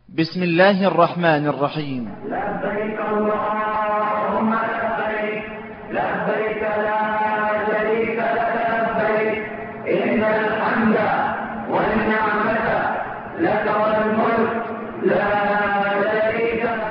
بسم الله الرحمن الرحيم. لبيك اللهم لبيك، لبيك لا شريك لك لبيك، إن الحمد والنعمة لك والملك لا شريك لك.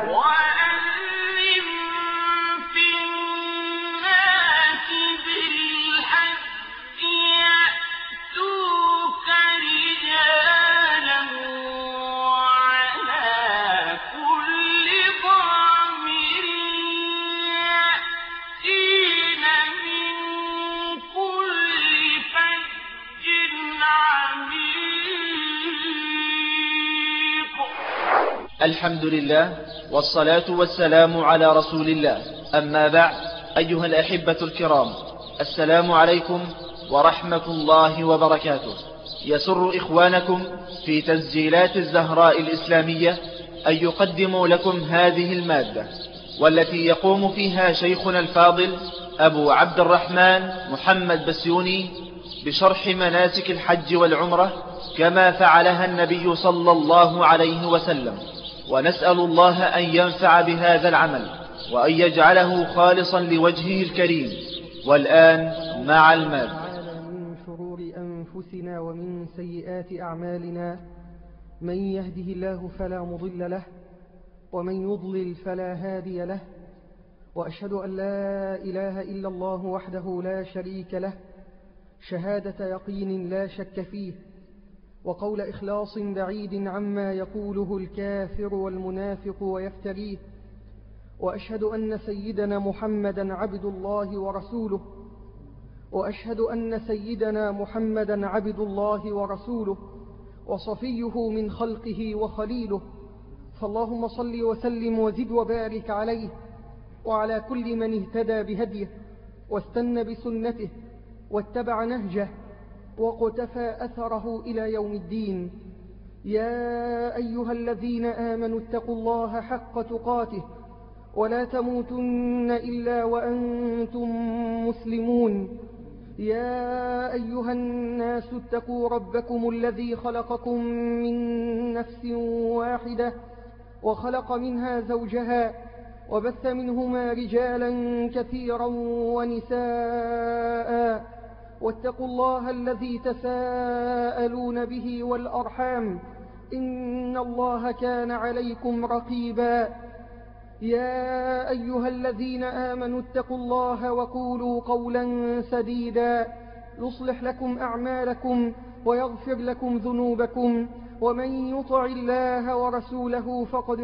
الحمد لله والصلاة والسلام على رسول الله، أما بعد، أيها الأحبة الكرام، السلام عليكم ورحمة الله وبركاته. يسر إخوانكم في تسجيلات الزهراء الإسلامية أن يقدموا لكم هذه المادة، والتي يقوم فيها شيخنا الفاضل أبو عبد الرحمن محمد بسيوني بشرح مناسك الحج والعمرة كما فعلها النبي صلى الله عليه وسلم، ونسأل الله أن ينفع بهذا العمل وأن يجعله خالصا لوجهه الكريم. والآن مع المادة. من شرور أنفسنا ومن سيئات أعمالنا، من يهده الله فلا مضل له ومن يضلل فلا هادي له، وأشهد أن لا إله إلا الله وحده لا شريك له شهادة يقين لا شك فيه، وقول إخلاص بعيد عما يقوله الكافر والمنافق ويفتريه. وأشهد أن سيدنا محمدا عبد الله ورسوله، وأشهد أن سيدنا محمدا عبد الله ورسوله وصفيه من خلقه وخليله، فاللهم صل وسلم وزد وبارك عليه وعلى كل من اهتدى بهديه واستنى بسنته واتبع نهجه وقتفى أثره إلى يوم الدين. يا أيها الذين آمنوا اتقوا الله حق تقاته ولا تموتن إلا وأنتم مسلمون. يا أيها الناس اتقوا ربكم الذي خلقكم من نفس واحدة وخلق منها زوجها وبث منهما رجالا كثيرا ونساء، واتقوا الله الذي تساءلون به والأرحام، إن الله كان عليكم رقيبا. يا أيها الذين آمنوا اتقوا الله وقولوا قولا سديدا يصلح لكم أعمالكم ويغفر لكم ذنوبكم، ومن يطع الله ورسوله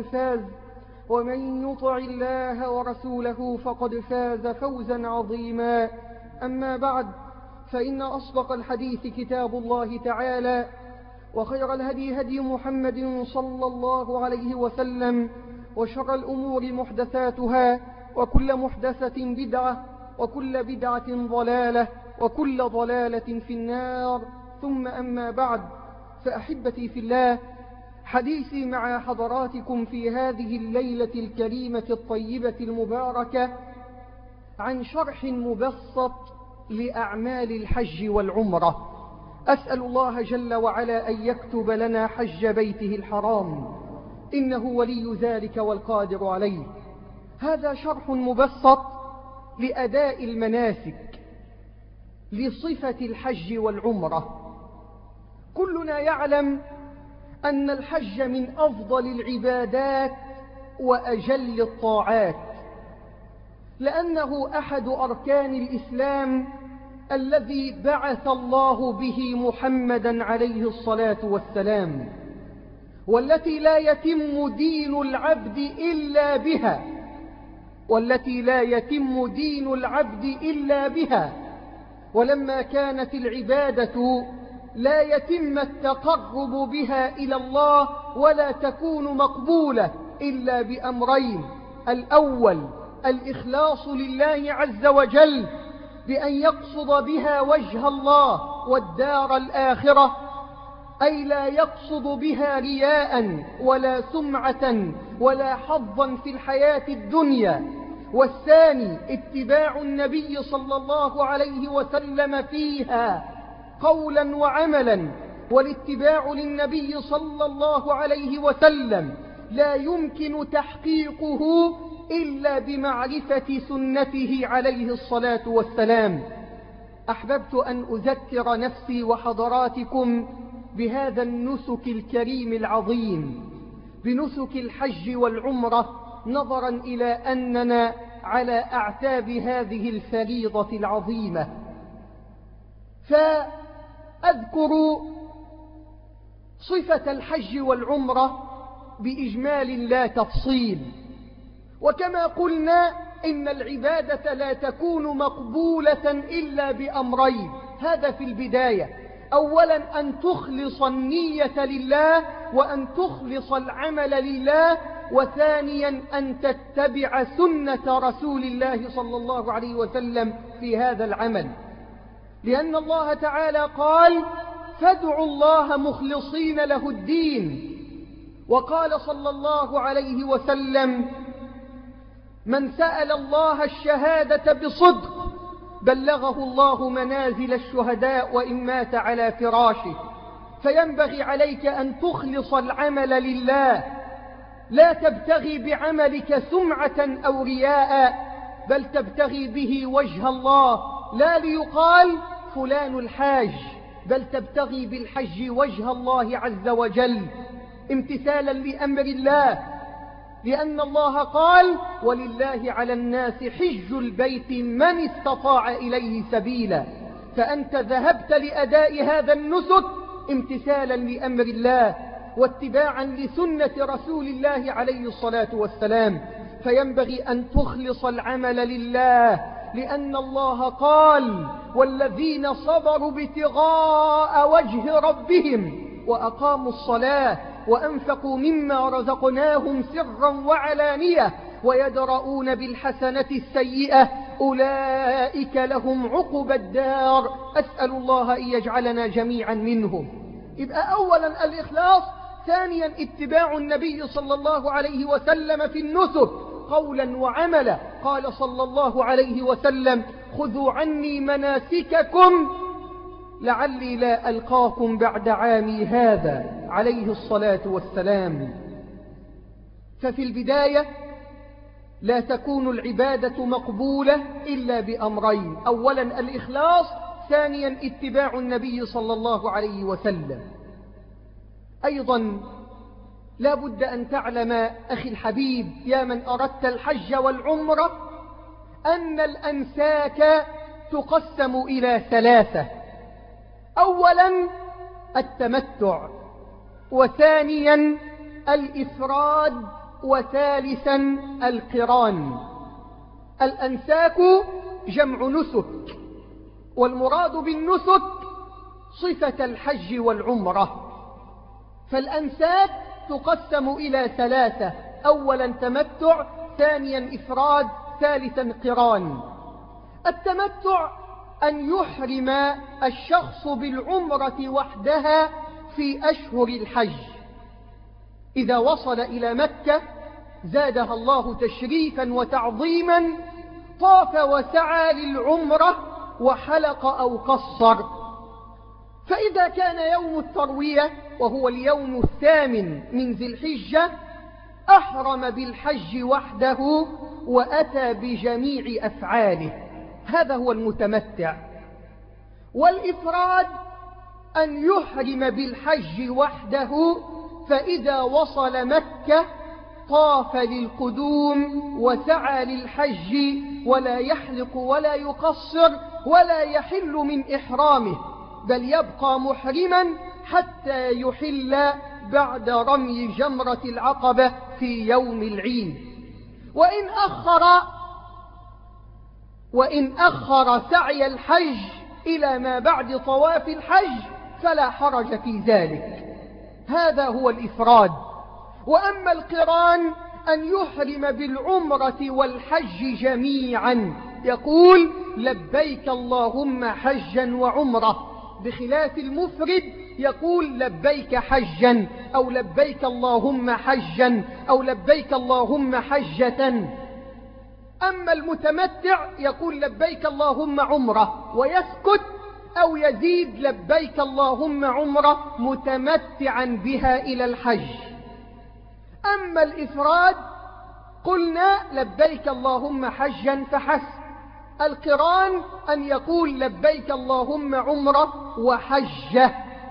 فقد فاز فوزا عظيما. أما بعد، فإن أصدق الحديث كتاب الله تعالى، وخير الهدي هدي محمد صلى الله عليه وسلم، وشر الأمور محدثاتها، وكل محدثة بدعة، وكل بدعة ضلالة، وكل ضلالة في النار. ثم أما بعد، فأحبتي في الله، حديثي مع حضراتكم في هذه الليلة الكريمة الطيبة المباركة عن شرح مبسط لأعمال الحج والعمرة. أسأل الله جل وعلا أن يكتب لنا حج بيته الحرام، إنه ولي ذلك والقادر عليه. هذا شرح مبسط لأداء المناسك لصفة الحج والعمرة. كلنا يعلم أن الحج من أفضل العبادات وأجل الطاعات، لأنه أحد أركان الإسلام الذي بعث الله به محمدا عليه الصلاة والسلام، والتي لا يتم دين العبد إلا بها، ولما كانت العبادة لا يتم التقرب بها إلى الله ولا تكون مقبولة إلا بأمرين: الأول الإخلاص لله عز وجل بأن يقصد بها وجه الله والدار الآخرة، أي لا يقصد بها رياء ولا سمعة ولا حظا في الحياة الدنيا. والثاني اتباع النبي صلى الله عليه وسلم فيها قولا وعملا، والاتباع للنبي صلى الله عليه وسلم لا يمكن تحقيقه إلا بمعرفة سنته عليه الصلاة والسلام. أحببت أن أذكر نفسي وحضراتكم بهذا النسك الكريم العظيم، بنسك الحج والعمرة، نظرا إلى أننا على أعتاب هذه الفريضة العظيمة. فأذكر صفة الحج والعمرة بإجمال لا تفصيل. وكما قلنا إن العبادة لا تكون مقبولة إلا بأمرين، هذا في البداية: أولا أن تخلص النية لله وأن تخلص العمل لله، وثانيا أن تتبع سنة رسول الله صلى الله عليه وسلم في هذا العمل، لأن الله تعالى قال: فادعوا الله مخلصين له الدين. وقال صلى الله عليه وسلم: من سأل الله الشهادة بصدق بلغه الله منازل الشهداء وإن مات على فراشه. فينبغي عليك أن تخلص العمل لله، لا تبتغي بعملك سمعة أو رياء، بل تبتغي به وجه الله، لا ليقال فلان الحاج، بل تبتغي بالحج وجه الله عز وجل امتثالا لأمر الله، لأن الله قال: ولله على الناس حج البيت من استطاع إليه سبيلا. فأنت ذهبت لأداء هذا النسك امتثالا لأمر الله واتباعا لسنة رسول الله عليه الصلاة والسلام. فينبغي أن تخلص العمل لله، لأن الله قال: والذين صبروا ابتغاء وجه ربهم وأقاموا الصلاة وأنفقوا مما رزقناهم سرا وعلانية ويدرؤون بالحسنة السيئة أولئك لهم عقبى الدار. أسأل الله أن يجعلنا جميعا منهم. يبقى أولا الإخلاص، ثانيا اتباع النبي صلى الله عليه وسلم في النسك قولا وعملا. قال صلى الله عليه وسلم: خذوا عني مناسككم لعلي لا ألقاكم بعد عامي هذا، عليه الصلاة والسلام. ففي البداية لا تكون العبادة مقبولة إلا بأمرين: أولا الإخلاص، ثانيا اتباع النبي صلى الله عليه وسلم. أيضا لا بد أن تعلم أخي الحبيب يا من أردت الحج والعمرة أن الأنساك تقسم إلى ثلاثة: أولا التمتع، وثانيا الإفراد، وثالثا القران. الأنساك جمع نسك، والمراد بالنسك صفة الحج والعمرة. فالأنساك تقسم إلى ثلاثة: أولا تمتع، ثانيا إفراد، ثالثا قران. التمتع أن يحرم الشخص بالعمرة وحدها في أشهر الحج. إذا وصل إلى مكة زادها الله تشريفا وتعظيما، طاف وسعى للعمرة وحلق أو قصر. فإذا كان يوم التروية وهو اليوم الثامن من ذي الحجة أحرم بالحج وحده وأتى بجميع أفعاله، هذا هو المتمتع. والإفراد أن يحرم بالحج وحده، فإذا وصل مكة طاف للقدوم وسعى للحج، ولا يحلق ولا يقصر ولا يحل من إحرامه، بل يبقى محرما حتى يحل بعد رمي جمرة العقبة في يوم العيد. وإن أخر سعي الحج إلى ما بعد طواف الحج فلا حرج في ذلك. هذا هو الإفراد. وأما القران أن يحرم بالعمرة والحج جميعا، يقول: لبيك اللهم حجا وعمرة، بخلاف المفرد يقول: لبيك حجا، أو لبيك اللهم حجا، أو لبيك اللهم حجة. أما المتمتع يقول: لبيك اللهم عمرة، ويسكت أو يزيد لبيك اللهم عمرة متمتعا بها إلى الحج. أما الإفراد قلنا لبيك اللهم حجا فحسب. القران أن يقول لبيك اللهم عمرة وحجة،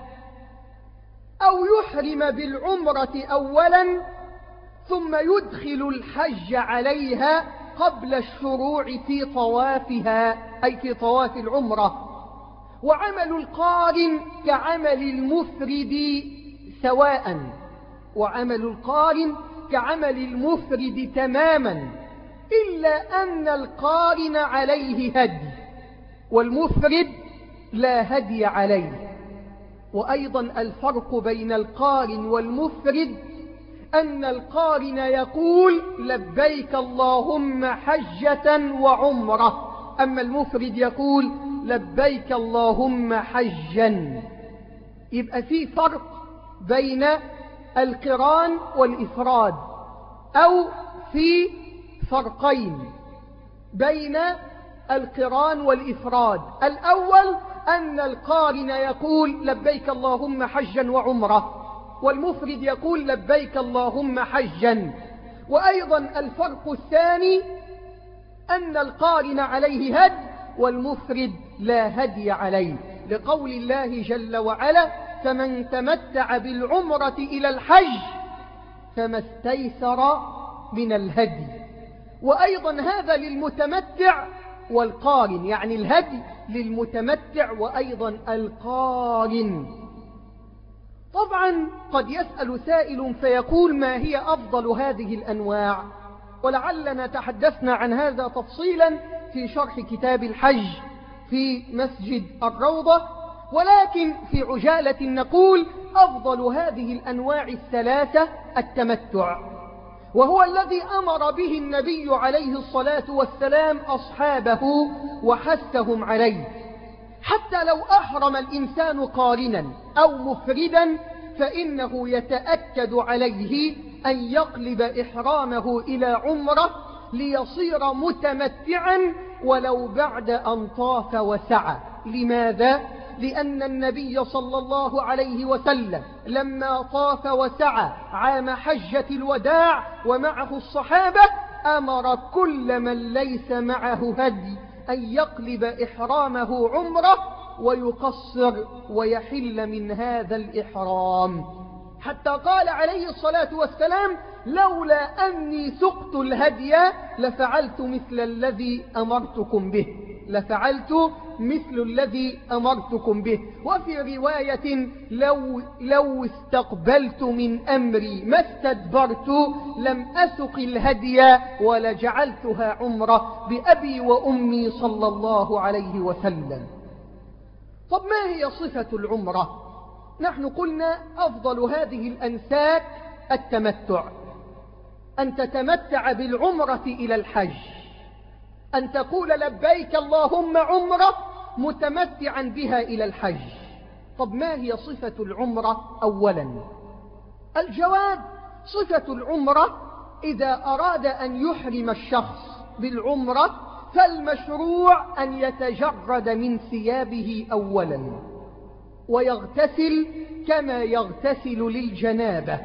أو يحرم بالعمرة أولا ثم يدخل الحج عليها قبل الشروع في طوافها، أي في طواف العمرة. وعمل القارن كعمل المفرد سواء، وعمل القارن كعمل المفرد تماما، إلا أن القارن عليه هدي والمفرد لا هدي عليه. وأيضا الفرق بين القارن والمفرد أن القارن يقول لبيك اللهم حجة وعمرة، أما المفرد يقول لبيك اللهم حجا. يبقى في فرق بين القران والإفراد، أو في فرقين بين القران والإفراد. الأول أن القارن يقول لبيك اللهم حجا وعمرة، والمفرد يقول لبيك اللهم حجا. وأيضا الفرق الثاني أن القارن عليه هدي والمفرد لا هدي عليه، لقول الله جل وعلا فمن تمتع بالعمرة إلى الحج فما استيسر من الهدي. وأيضا هذا للمتمتع والقارن، يعني الهدي للمتمتع وأيضا القارن. طبعا قد يسأل سائل فيقول ما هي أفضل هذه الأنواع؟ ولعلنا تحدثنا عن هذا تفصيلا في شرح كتاب الحج في مسجد الروضة، ولكن في عجالة نقول أفضل هذه الأنواع الثلاثة التمتع، وهو الذي أمر به النبي عليه الصلاة والسلام أصحابه وحثهم عليه. حتى لو أحرم الإنسان قارنا أو مفردا فإنه يتأكد عليه أن يقلب إحرامه إلى عمرة ليصير متمتعا ولو بعد أن طاف وسعى. لماذا؟ لأن النبي صلى الله عليه وسلم لما طاف وسعى عام حجة الوداع ومعه الصحابة أمر كل من ليس معه هدي أن يقلب إحرامه عمرة ويقصر ويحل من هذا الإحرام، حتى قال عليه الصلاة والسلام لولا أني سقت الهدي لفعلت مثل الذي أمرتكم به، لفعلت مثل الذي أمرتكم به. وفي رواية لو استقبلت من أمري ما استدبرت لم أسق الهدي ولجعلتها عمرة بأبي وأمي صلى الله عليه وسلم. طب ما هي صفة العمرة؟ نحن قلنا أفضل هذه الأنساك التمتع، أن تتمتع بالعمرة إلى الحج، أن تقول لبيك اللهم عمرة متمتعا بها إلى الحج. طب ما هي صفة العمرة؟ أولا الجواب صفة العمرة إذا أراد أن يحرم الشخص بالعمرة فالمشروع أن يتجرد من ثيابه أولا ويغتسل كما يغتسل للجنابة،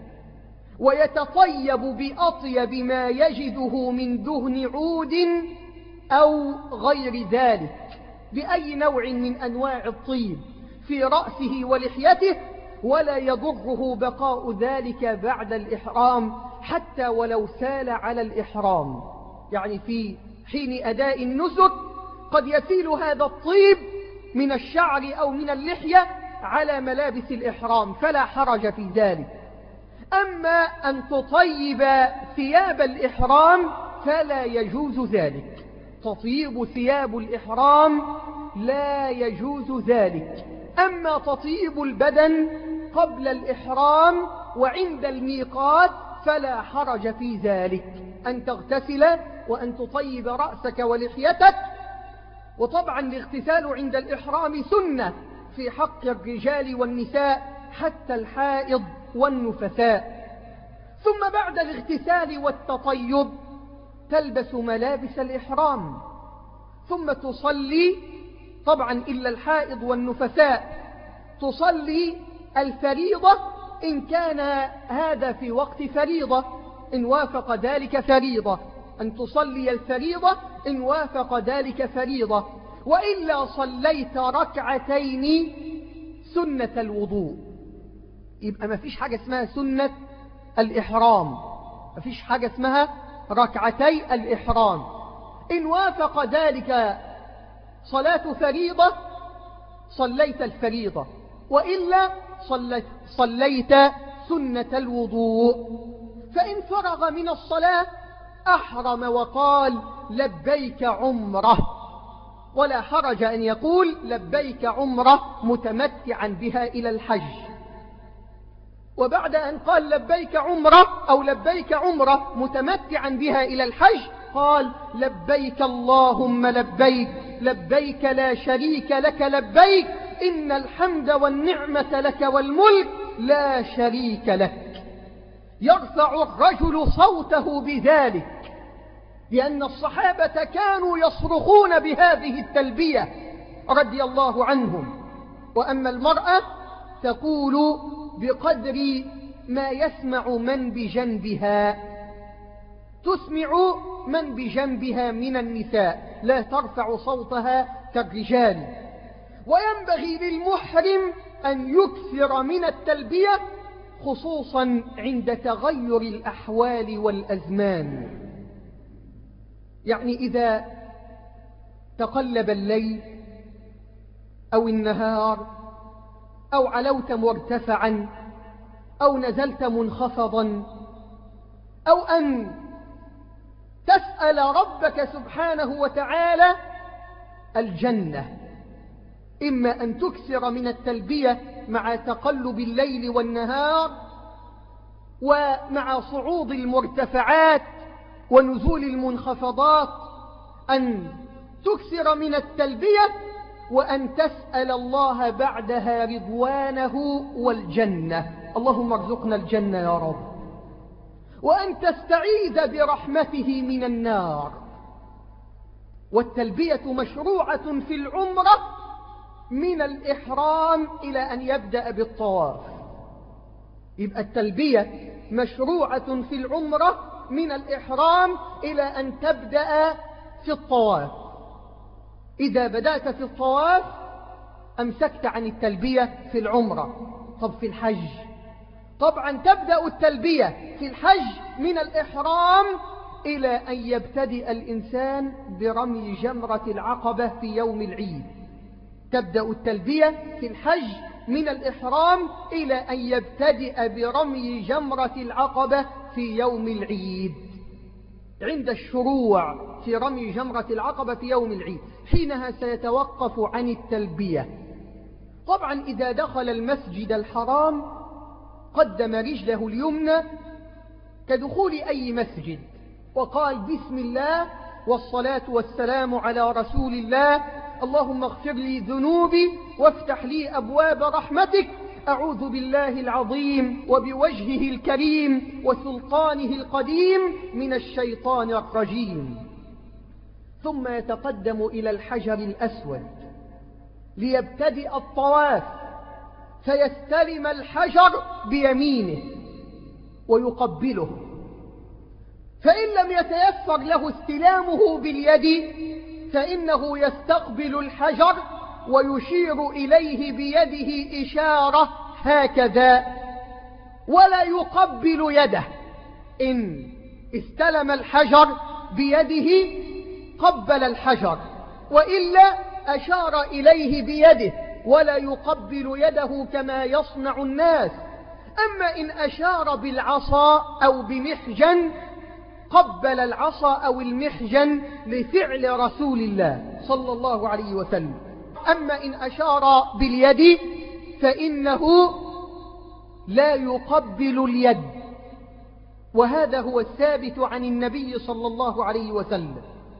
ويتطيب بأطيب ما يجده من دهن عود أو غير ذلك، بأي نوع من أنواع الطيب في رأسه ولحيته، ولا يضره بقاء ذلك بعد الإحرام حتى ولو سال على الإحرام. يعني في حين أداء النسك قد يسيل هذا الطيب من الشعر أو من اللحية على ملابس الإحرام فلا حرج في ذلك. أما أن تطيب ثياب الإحرام فلا يجوز ذلك، تطيب ثياب الإحرام لا يجوز ذلك. أما تطيب البدن قبل الإحرام وعند الميقات فلا حرج في ذلك، أن تغتسل وأن تطيب رأسك ولحيتك. وطبعا الاغتسال عند الإحرام سنة في حق الرجال والنساء حتى الحائض والنفساء. ثم بعد الاغتسال والتطيب تلبس ملابس الإحرام، ثم تصلي طبعا إلا الحائض والنفساء تصلي الفريضة إن كان هذا في وقت فريضة، إن وافق ذلك فريضة، أن تصلي الفريضة إن وافق ذلك فريضة، وإلا صليت ركعتين سنة الوضوء. يبقى ما فيش حاجة اسمها سنة الإحرام، ما فيش حاجة اسمها ركعتي الإحرام. إن وافق ذلك صلاة فريضة صليت الفريضة، وإلا صليت سنة الوضوء. فإن فرغ من الصلاة أحرم وقال لبيك عمره، ولا حرج أن يقول لبيك عمره متمتعا بها إلى الحج. وبعد أن قال لبيك عمره أو لبيك عمره متمتعا بها إلى الحج قال لبيك اللهم لبيك لبيك لا شريك لك لبيك إن الحمد والنعمة لك والملك لا شريك لك. يرفع الرجل صوته بذلك، لأن الصحابة كانوا يصرخون بهذه التلبية رضي الله عنهم. وأما المرأة تقول بقدر ما يسمع من بجنبها، تسمع من بجنبها من النساء، لا ترفع صوتها كالرجال. وينبغي للمحرم أن يكثر من التلبية خصوصا عند تغير الأحوال والأزمان. يعني إذا تقلب الليل أو النهار أو علوت مرتفعا أو نزلت منخفضا، أو أن تسأل ربك سبحانه وتعالى الجنة، إما أن تكثر من التلبية مع تقلب الليل والنهار ومع صعود المرتفعات ونزول المنخفضات، أن تكثر من التلبية وأن تسأل الله بعدها رضوانه والجنة، اللهم ارزقنا الجنة يا رب، وأن تستعيذ برحمته من النار. والتلبية مشروعة في العمرة من الإحرام إلى أن يبدأ بالطواف. يبقى التلبية مشروعة في العمرة من الإحرام إلى أن تبدأ في الطواف. إذا بدأت في الطواف أمسكت عن التلبية في العمرة. طب في الحج؟ طبعا تبدأ التلبية في الحج من الإحرام إلى أن يبتدئ الإنسان برمي جمرة العقبة في يوم العيد. تبدأ التلبية في الحج من الإحرام إلى أن يبتدئ برمي جمرة العقبة في يوم العيد. عند الشروع في رمي جمرة العقبة في يوم العيد حينها سيتوقف عن التلبية. طبعا إذا دخل المسجد الحرام قدم رجله اليمنى كدخول أي مسجد وقال بسم الله والصلاة والسلام على رسول الله، اللهم اغفر لي ذنوبي وافتح لي أبواب رحمتك، أعوذ بالله العظيم وبوجهه الكريم وسلطانه القديم من الشيطان الرجيم. ثم يتقدم إلى الحجر الأسود ليبتدئ الطواف، فيستلم الحجر بيمينه ويقبله، فإن لم يتيسر له استلامه باليد فإنه يستقبل الحجر ويشير إليه بيده إشارة هكذا، ولا يقبل يده. إن استلم الحجر بيده قبل الحجر، وإلا أشار إليه بيده ولا يقبل يده كما يصنع الناس. أما إن أشار بالعصا أو بمحجن قبل العصا أو المحجن لفعل رسول الله صلى الله عليه وسلم. أما إن أشار باليد فإنه لا يقبل اليد، وهذا هو الثابت عن النبي صلى الله عليه وسلم.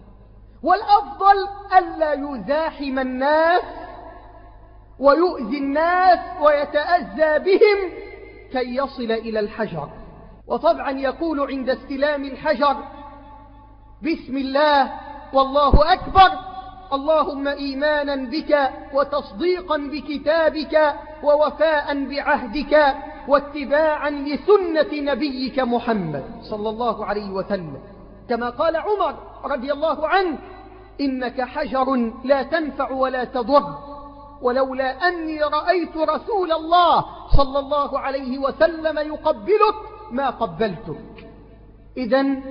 والأفضل ألا يزاحم الناس ويؤذي الناس ويتأذى بهم كي يصل إلى الحجر. وطبعا يقول عند استلام الحجر بسم الله والله أكبر، اللهم إيمانا بك وتصديقا بكتابك ووفاء بعهدك واتباعا لسنة نبيك محمد صلى الله عليه وسلم. كما قال عمر رضي الله عنه: إنك حجر لا تنفع ولا تضر، ولولا أني رأيت رسول الله صلى الله عليه وسلم يقبلك ما قبلتك. إذن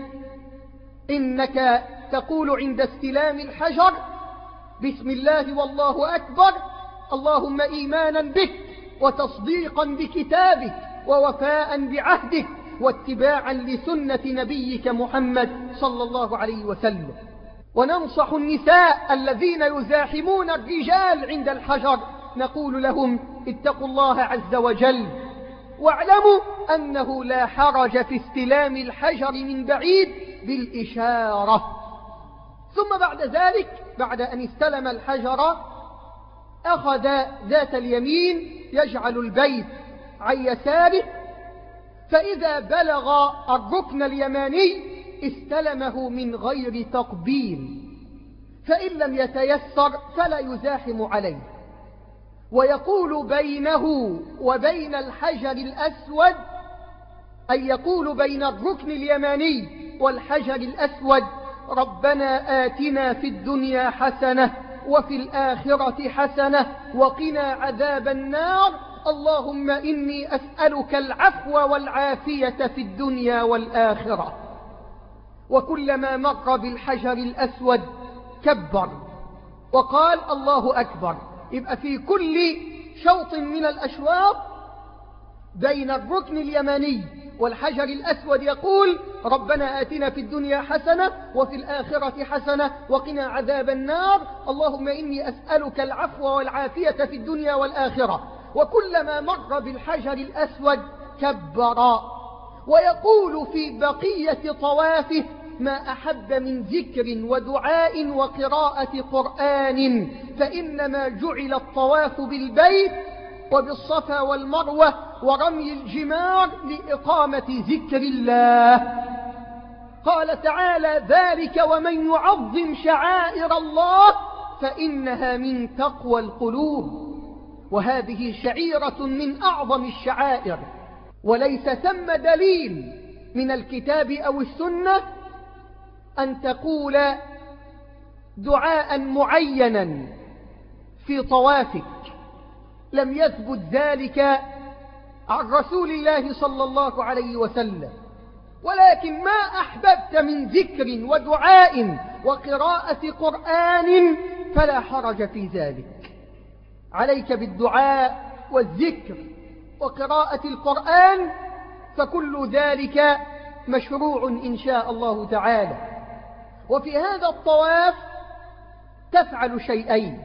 إنك تقول عند استلام الحجر: بسم الله والله أكبر، اللهم إيمانا بك وتصديقا بكتابك ووفاء بعهدك واتباعا لسنة نبيك محمد صلى الله عليه وسلم. وننصح النساء الذين يزاحمون الرجال عند الحجر، نقول لهم: اتقوا الله عز وجل، واعلموا أنه لا حرج في استلام الحجر من بعيد بالإشارة. ثم بعد ذلك، بعد أن استلم الحجر، أخذ ذات اليمين يجعل البيت عن يساره، فإذا بلغ الركن اليماني استلمه من غير تقبيل، فإن لم يتيسر فلا يزاحم عليه، ويقول بينه وبين الحجر الأسود، أي يقول بين الركن اليماني والحجر الأسود: ربنا آتنا في الدنيا حسنة وفي الآخرة حسنة وقنا عذاب النار، اللهم إني أسألك العفو والعافية في الدنيا والآخرة. وكلما مر بالحجر الأسود كبر وقال: الله أكبر. يبقى في كل شوط من الأشواط بين الركن اليماني والحجر الأسود يقول: ربنا آتنا في الدنيا حسنة وفي الآخرة حسنة وقنا عذاب النار، اللهم إني أسألك العفو والعافية في الدنيا والآخرة. وكلما مر بالحجر الأسود كبر، ويقول في بقية طوافه ما أحب من ذكر ودعاء وقراءة قرآن، فإنما جعل الطواف بالبيت وبالصفا والمروة ورمي الجمار لإقامة ذكر الله. قال تعالى: ذلك ومن يعظم شعائر الله فإنها من تقوى القلوب. وهذه شعيرة من أعظم الشعائر، وليس ثم دليل من الكتاب أو السنة أن تقول دعاء معينا في طوافك، لم يثبت ذلك عن رسول الله صلى الله عليه وسلم. ولكن ما أحببت من ذكر ودعاء وقراءة قرآن فلا حرج في ذلك. عليك بالدعاء والذكر وقراءة القرآن، فكل ذلك مشروع إن شاء الله تعالى. وفي هذا الطواف تفعل شيئين،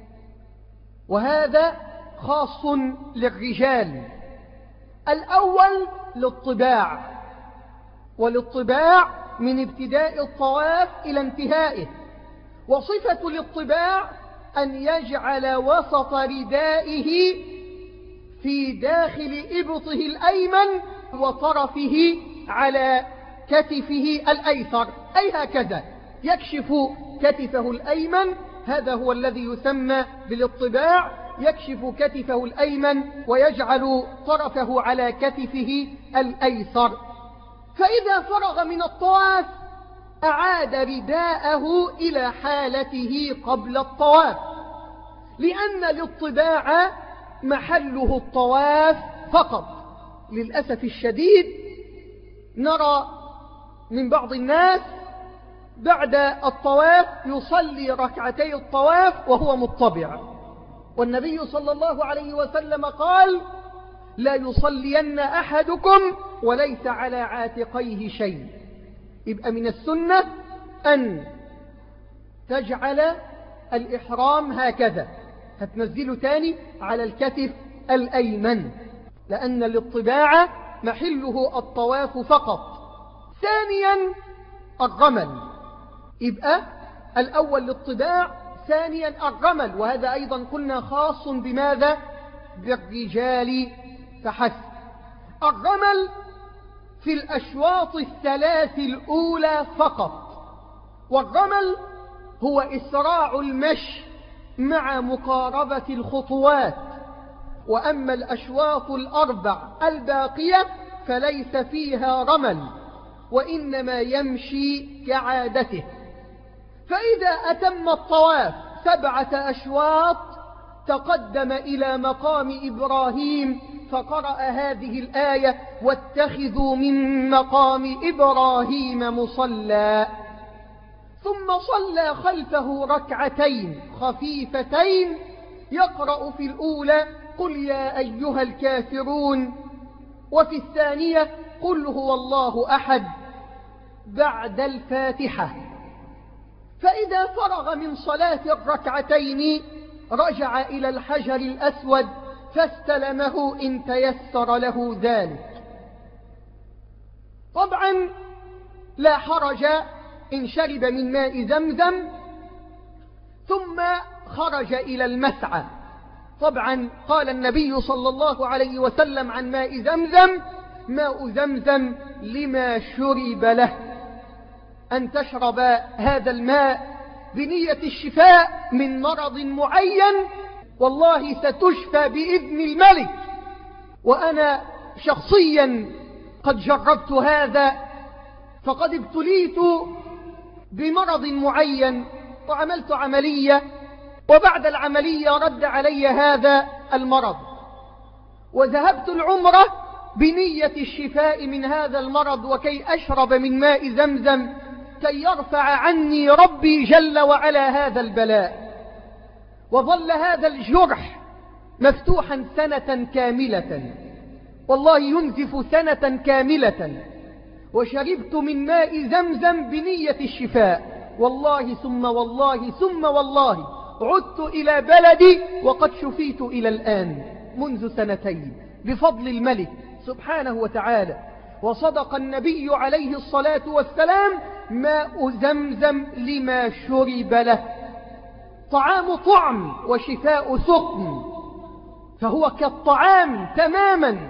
وهذا خاص للرجال. الأول للطباع، وللطباع من ابتداء الطواف إلى انتهائه. وصفة للطباع أن يجعل وسط ردائه في داخل إبطه الأيمن وطرفه على كتفه الأيسر، أي هكذا يكشف كتفه الأيمن، هذا هو الذي يسمى بالاطباع، يكشف كتفه الأيمن ويجعل طرفه على كتفه الأيسر. فإذا فرغ من الطواف أعاد رداءه إلى حالته قبل الطواف، لأن الاطباع محله الطواف فقط. للأسف الشديد نرى من بعض الناس بعد الطواف يصلي ركعتي الطواف وهو مطبع، والنبي صلى الله عليه وسلم قال: لا يصلين أحدكم وليس على عاتقيه شيء. يبقى من السنة أن تجعل الإحرام هكذا، هتنزله تاني على الكتف الأيمن، لأن الاطباع محله الطواف فقط. ثانيا الرمل، يبقى الأول للطباع، ثانيا الرمل، وهذا أيضا قلنا خاص بماذا؟ بالرجال فحسب. الرمل في الأشواط الثلاث الأولى فقط، والرمل هو إسراع المشي مع مقاربة الخطوات، وأما الأشواط الأربع الباقية فليس فيها رمل، وإنما يمشي كعادته. فإذا أتم الطواف 7 أشواط تقدم إلى مقام إبراهيم فقرأ هذه الآية: واتخذوا من مقام إبراهيم مصلى. ثم صلى خلفه ركعتين خفيفتين يقرأ في الأولى قل يا أيها الكافرون، وفي الثانية قل هو الله أحد بعد الفاتحة. فإذا فرغ من صلاة الركعتين رجع إلى الحجر الأسود فاستلمه إن تيسر له ذلك. طبعا لا حرج إن شرب من ماء زمزم ثم خرج إلى المسعى. طبعا قال النبي صلى الله عليه وسلم عن ماء زمزم: ماء زمزم لما شرب له. أن تشرب هذا الماء بنية الشفاء من مرض معين والله ستشفى بإذن الملك. وأنا شخصيا قد جربت هذا، فقد ابتليت بمرض معين وعملت عملية، وبعد العملية رد علي هذا المرض، وذهبت العمرة بنية الشفاء من هذا المرض وكي أشرب من ماء زمزم كي يرفع عني ربي جل وعلا هذا البلاء. وظل هذا الجرح مفتوحا 1 كاملة، والله ينزف 1 كاملة، وشربت من ماء زمزم بنية الشفاء. والله ثم والله ثم والله عدت إلى بلدي وقد شفيت إلى الآن منذ 2 بفضل الملك سبحانه وتعالى. وصدق النبي عليه الصلاة والسلام: ماء زمزم لما شرب له، طعام طعم وشفاء سقم، فهو كالطعام تماما،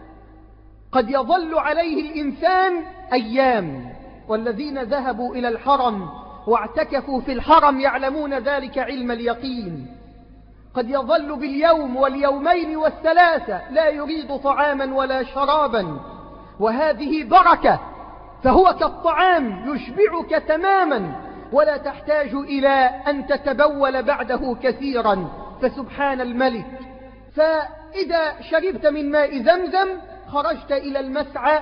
قد يظل عليه الإنسان أيام. والذين ذهبوا إلى الحرم واعتكفوا في الحرم يعلمون ذلك علم اليقين، قد يظل باليوم واليومين وال3 لا يريد طعاما ولا شرابا، وهذه بركة. فهو كالطعام يشبعك تماما ولا تحتاج إلى أن تتبول بعده كثيرا، فسبحان الملك. فإذا شربت من ماء زمزم خرجت إلى المسعى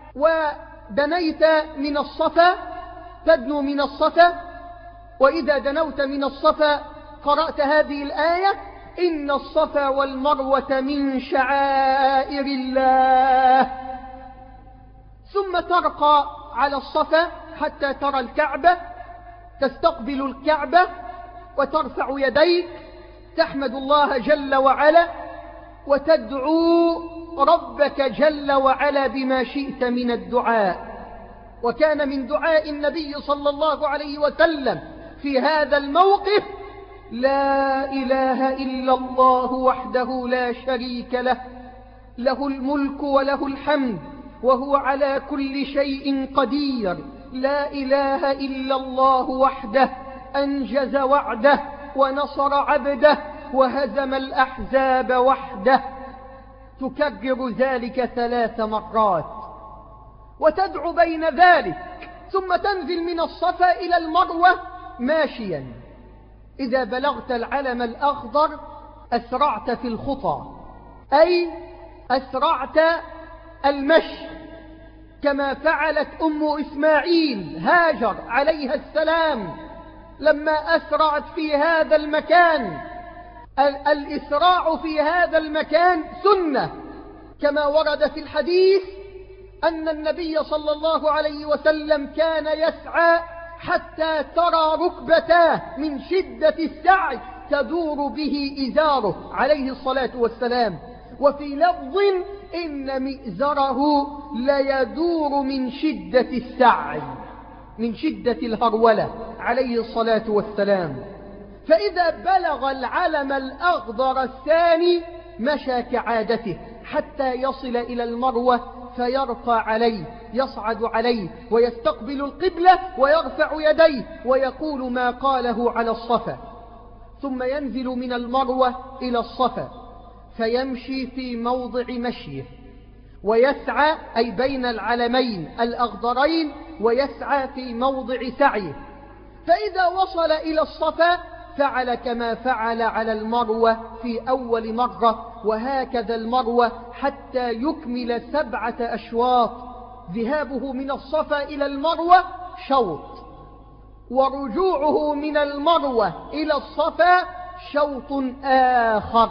ودنيت من الصفا، تدنو من الصفا، وإذا دنوت من الصفا قرأت هذه الآية: إن الصفا والمروة من شعائر الله. ثم ترقى على الصفا حتى ترى الكعبة، تستقبل الكعبة وترفع يديك تحمد الله جل وعلا وتدعو ربك جل وعلا بما شئت من الدعاء. وكان من دعاء النبي صلى الله عليه وسلم في هذا الموقف: لا إله إلا الله وحده لا شريك له، له الملك وله الحمد وهو على كل شيء قدير، لا إله إلا الله وحده أنجز وعده ونصر عبده وهزم الأحزاب وحده. تكرر ذلك 3 مرات وتدعو بين ذلك، ثم تنزل من الصفا إلى المروة ماشيا. إذا بلغت العلم الأخضر أسرعت في الخطى، أي أسرعت المشي، كما فعلت أم إسماعيل هاجر عليها السلام لما أسرعت في هذا المكان. الإسراع في هذا المكان سنة، كما ورد في الحديث أن النبي صلى الله عليه وسلم كان يسعى حتى ترى ركبتاه من شدة السعي تدور به إزاره عليه الصلاة والسلام. وفي لفظ إن مئزره ليدور من شدة السعي، من شدة الهرولة عليه الصلاة والسلام. فإذا بلغ العلم الأخضر الثاني مشى كعادته حتى يصل إلى المروة فيرقى عليه يصعد عليه ويستقبل القبلة ويرفع يديه ويقول ما قاله على الصفا، ثم ينزل من المروة إلى الصفا فيمشي في موضع مشيه ويسعى، أي بين العلمين الأخضرين، ويسعى في موضع سعيه. فإذا وصل إلى الصفا فعل كما فعل على المروة في أول مرة، وهكذا المروة حتى يكمل 7 أشواط. ذهابه من الصفا إلى المروة شوط، ورجوعه من المروة إلى الصفا شوط آخر.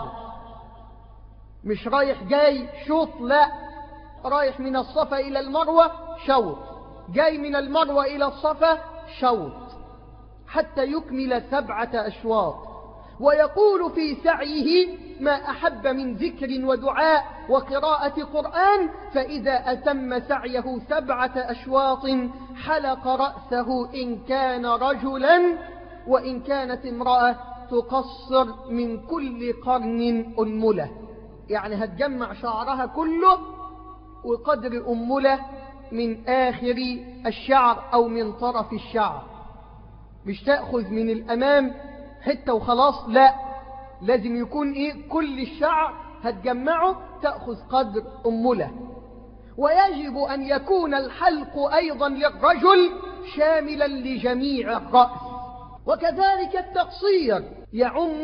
مش رايح جاي شوط، لا، رايح من الصفا إلى المروة شوط، جاي من المروة إلى الصفا شوط، حتى يكمل 7 أشواط. ويقول في سعيه ما أحب من ذكر ودعاء وقراءة قرآن، فإذا أتم سعيه 7 أشواط حلق رأسه إن كان رجلا، وإن كانت امرأة تقصر من كل قرن أنملة، يعني هتجمع شعرها كله وقدر أنملة من آخر الشعر أو من طرف الشعر. مش تأخذ من الأمام حتة وخلاص، لا، لازم يكون كل الشعر هتجمعه تأخذ قدر أنملة. ويجب أن يكون الحلق أيضا للرجل شاملا لجميع الرأس، وكذلك التقصير يعم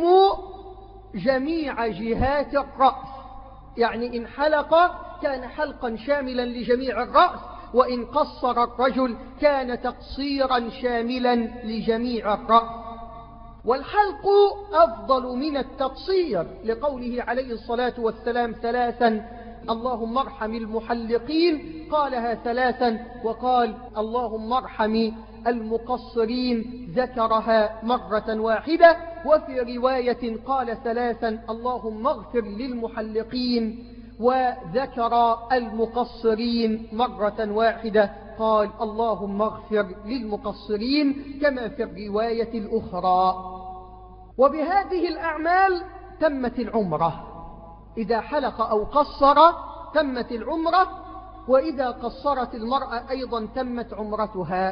جميع جهات الرأس، يعني إن حلق كان حلقا شاملا لجميع الرأس، وإن قصر الرجل كان تقصيرا شاملا لجميع الرأس. والحلق أفضل من التقصير، لقوله عليه الصلاة والسلام 3: اللهم ارحم المحلقين، قالها 3، وقال اللهم ارحم المقصرين، ذكرها مرة واحدة. وفي رواية قال 3: اللهم اغفر للمحلقين، وذكر المقصرين مرة واحدة، قال اللهم اغفر للمقصرين، كما في الرواية الأخرى. وبهذه الأعمال تمت العمرة، إذا حلق أو قصر تمت العمرة، وإذا قصرت المرأة أيضا تمت عمرتها.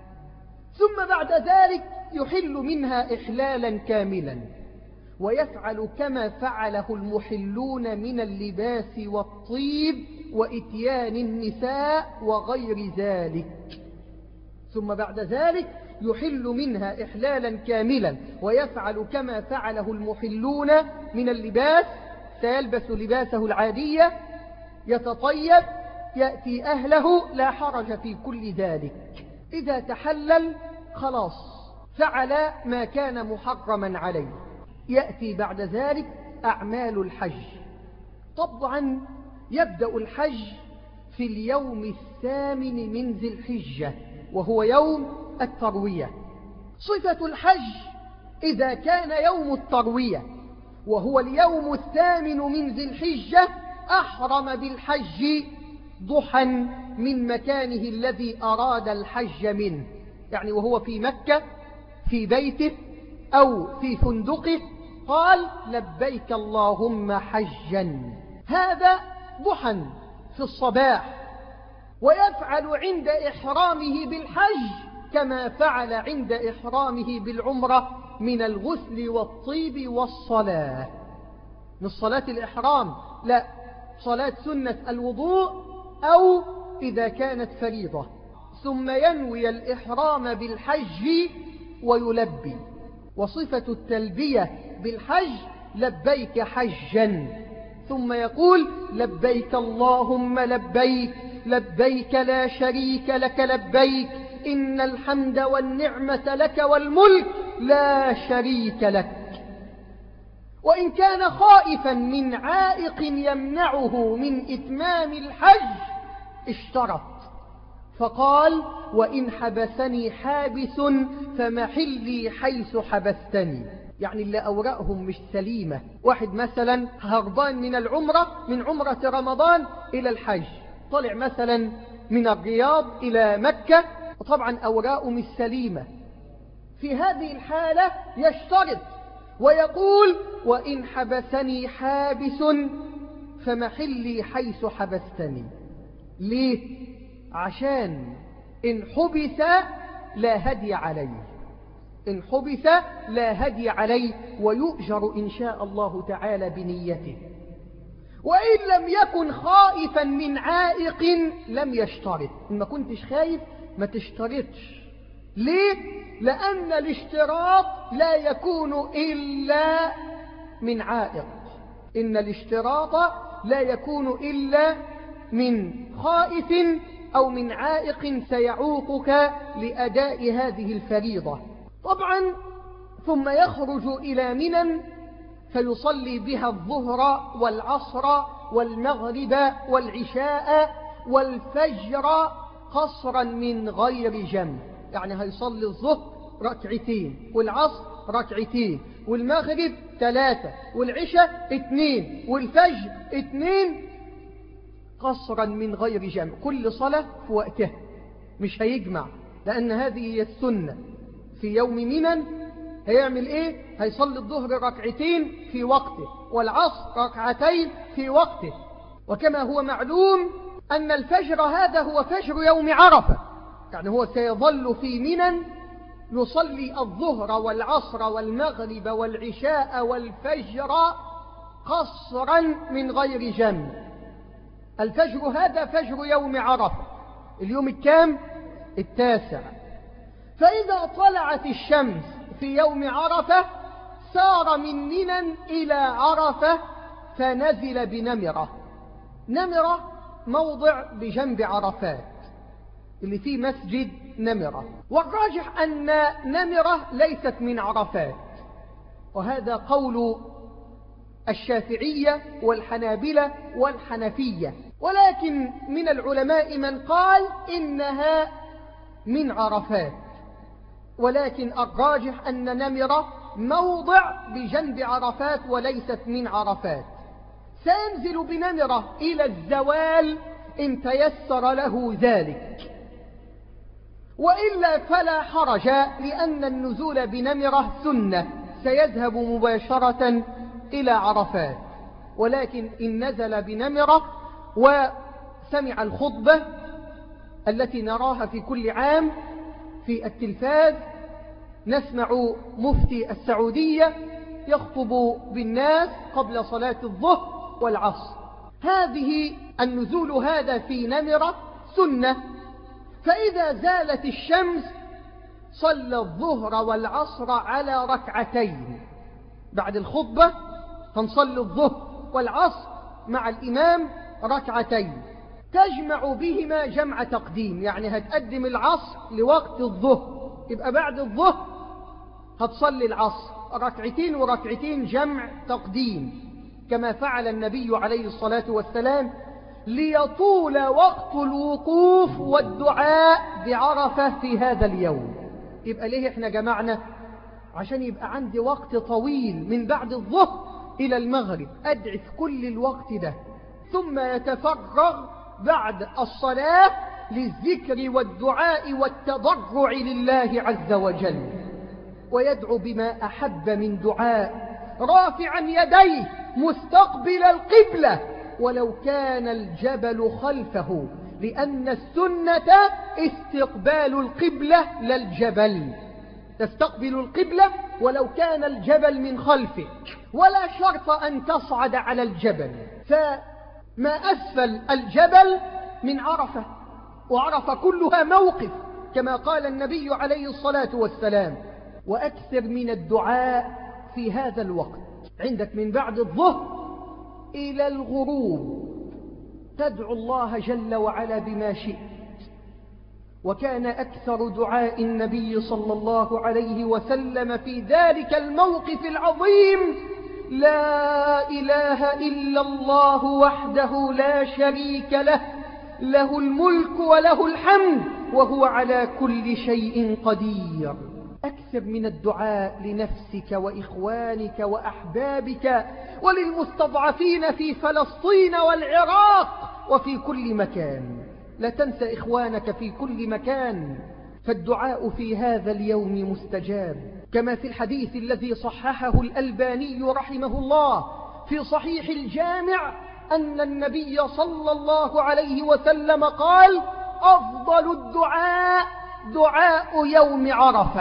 ثم بعد ذلك يحل منها إحلالا كاملا، ويفعل كما فعله المحلون من اللباس والطيب وإتيان النساء وغير ذلك. ثم بعد ذلك يحل منها إحلالا كاملا، ويفعل كما فعله المحلون من اللباس، سيلبس لباسه العادية، يتطيب، يأتي أهله، لا حرج في كل ذلك. إذا تحلل خلاص فعل ما كان محرما عليه. يأتي بعد ذلك أعمال الحج. طبعا يبدأ الحج في اليوم 8 من ذي الحجة، وهو يوم التروية. صفة الحج إذا كان يوم التروية وهو اليوم 8 من ذي الحجة، أحرم بالحج ضحى من مكانه الذي أراد الحج منه، يعني وهو في مكة في بيته أو في فندقه، قال لبيك اللهم حجا، هذا ضحى في الصباح. ويفعل عند إحرامه بالحج كما فعل عند إحرامه بالعمرة من الغسل والطيب والصلاة. من صلاة الإحرام، لا، صلاة سنة الوضوء أو إذا كانت فريضة، ثم ينوي الإحرام بالحج ويلبي. وصفة التلبية بالحج لبيك حجا، ثم يقول لبيك اللهم لبيك، لبيك لا شريك لك لبيك، إن الحمد والنعمة لك والملك لا شريك لك. وإن كان خائفا من عائق يمنعه من إتمام الحج اشترط، فقال وإن حبسني حابس فمحلي حيث حبستني، يعني اللي أوراقهم مش سليمة. واحد مثلا هربان من العمرة، من عمرة رمضان إلى الحج، طلع مثلا من الرياض إلى مكة، وطبعا أوراقه مش سليمة، في هذه الحالة يشترط ويقول وإن حبسني حابس فمحلي حيث حبستني. ليه؟ عشان إن حبس لا هدي عليه، إن حبس لا هدي عليه، ويؤجر إن شاء الله تعالى بنيته. وإن لم يكن خائفا من عائق لم يشترط. إن ما كنتش خايف ما تشترطش. ليه؟ لأن الاشتراط لا يكون إلا من عائق. إن الاشتراط لا يكون إلا من خائف أو من عائق سيعوقك لأداء هذه الفريضة. طبعا ثم يخرج إلى منى فيصلي بها الظهر والعصر والمغرب والعشاء والفجر قصرا من غير جمع. يعني هيصلي الظهر ركعتين والعصر ركعتين والمغرب 3 والعشاء 2 والفجر 2 قصرا من غير جمع. كل صلاة في وقتها، مش هيجمع، لأن هذه هي السنة. في يوم منى هيعمل إيه؟ هيصلي الظهر ركعتين في وقته والعصر ركعتين في وقته. وكما هو معلوم أن الفجر هذا هو فجر يوم عرفة، يعني هو سيظل في منى يصلي الظهر والعصر والمغرب والعشاء والفجر قصرا من غير جمع. الفجر هذا فجر يوم عرفة، اليوم الكام؟ 9. فإذا طلعت الشمس في يوم عرفة سار من منى إلى عرفة فنزل بنمرة. نمرة موضع بجنب عرفات اللي فيه مسجد نمرة، والراجح أن نمرة ليست من عرفات، وهذا قول الشافعية والحنابلة والحنفية. ولكن من العلماء من قال إنها من عرفات، ولكن الراجح أن نمرة موضع بجنب عرفات وليست من عرفات. سينزل بنمرة إلى الزوال إن تيسر له ذلك، وإلا فلا حرج، لأن النزول بنمرة سنة، سيذهب مباشرة إلى عرفات. ولكن إن نزل بنمرة وسمع الخطبة التي نراها في كل عام في التلفاز، نسمع مفتي السعودية يخطب بالناس قبل صلاة الظهر والعصر، هذه النزول هذا في نمرة سنة. فإذا زالت الشمس صلى الظهر والعصر على ركعتين. بعد الخطبة هنصلي الظهر والعصر مع الإمام ركعتين، تجمع بهما جمع تقديم، يعني هتقدم العصر لوقت الظهر، يبقى بعد الظهر هتصلي العصر ركعتين وركعتين جمع تقديم، كما فعل النبي عليه الصلاة والسلام ليطول وقت الوقوف والدعاء بعرفة في هذا اليوم. يبقى ليه احنا جمعنا؟ عشان يبقى عندي وقت طويل من بعد الظهر إلى المغرب أدعي في كل الوقت ده، ثم يتفرغ بعد الصلاة للذكر والدعاء والتضرع لله عز وجل، ويدعو بما أحب من دعاء رافعا يديه مستقبل القبلة ولو كان الجبل خلفه، لأن السنة استقبال القبلة لا الجبل، تستقبل القبلة ولو كان الجبل من خلفك، ولا شرط أن تصعد على الجبل، فما أسفل الجبل من عرفة، وعرفة كلها موقف كما قال النبي عليه الصلاة والسلام. وأكثر من الدعاء في هذا الوقت، عندك من بعد الظهر إلى الغروب تدعو الله جل وعلا بما شئت. وكان أكثر دعاء النبي صلى الله عليه وسلم في ذلك الموقف العظيم: لا إله إلا الله وحده لا شريك له، له الملك وله الحمد وهو على كل شيء قدير. أكثر من الدعاء لنفسك وإخوانك وأحبابك وللمستضعفين في فلسطين والعراق وفي كل مكان. لا تنسى إخوانك في كل مكان، فالدعاء في هذا اليوم مستجاب، كما في الحديث الذي صححه الألباني رحمه الله في صحيح الجامع أن النبي صلى الله عليه وسلم قال: أفضل الدعاء دعاء يوم عرفة.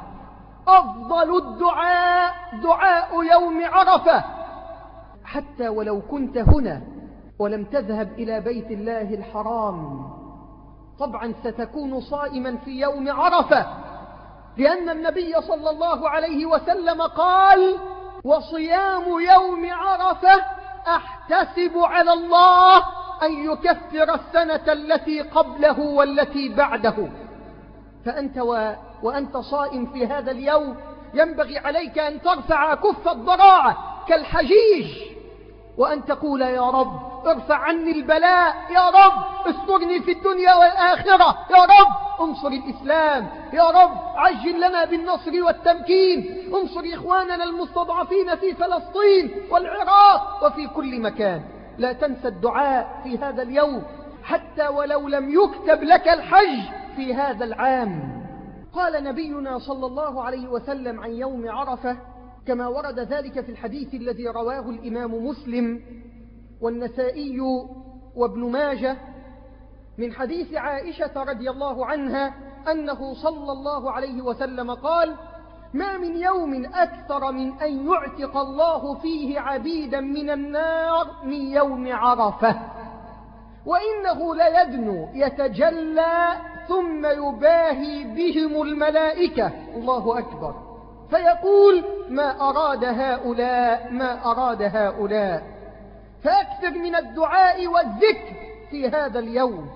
أفضل الدعاء دعاء يوم عرفة. حتى ولو كنت هنا ولم تذهب إلى بيت الله الحرام، طبعا ستكون صائما في يوم عرفة، لأن النبي صلى الله عليه وسلم قال: وصيام يوم عرفة أحتسب على الله أن يكفر السنة التي قبله والتي بعده. فأنت وأنت صائم في هذا اليوم ينبغي عليك أن ترفع كف الضراعة كالحجيج، وأن تقول: يا رب ارفع عني البلاء، يا رب استرني في الدنيا والآخرة، يا رب انصر الإسلام، يا رب عجل لنا بالنصر والتمكين، انصر إخواننا المستضعفين في فلسطين والعراق وفي كل مكان. لا تنسى الدعاء في هذا اليوم حتى ولو لم يكتب لك الحج في هذا العام. قال نبينا صلى الله عليه وسلم عن يوم عرفة كما ورد ذلك في الحديث الذي رواه الإمام مسلم والنسائي وابن ماجه من حديث عائشة رضي الله عنها أنه صلى الله عليه وسلم قال: ما من يوم أكثر من أن يعتق الله فيه عبيدا من النار من يوم عرفة، وإنه ليدنو يتجلى ثم يباهي بهم الملائكة، الله أكبر، فيقول: ما أراد هؤلاء، ما أراد هؤلاء. فأكثر من الدعاء والذكر في هذا اليوم.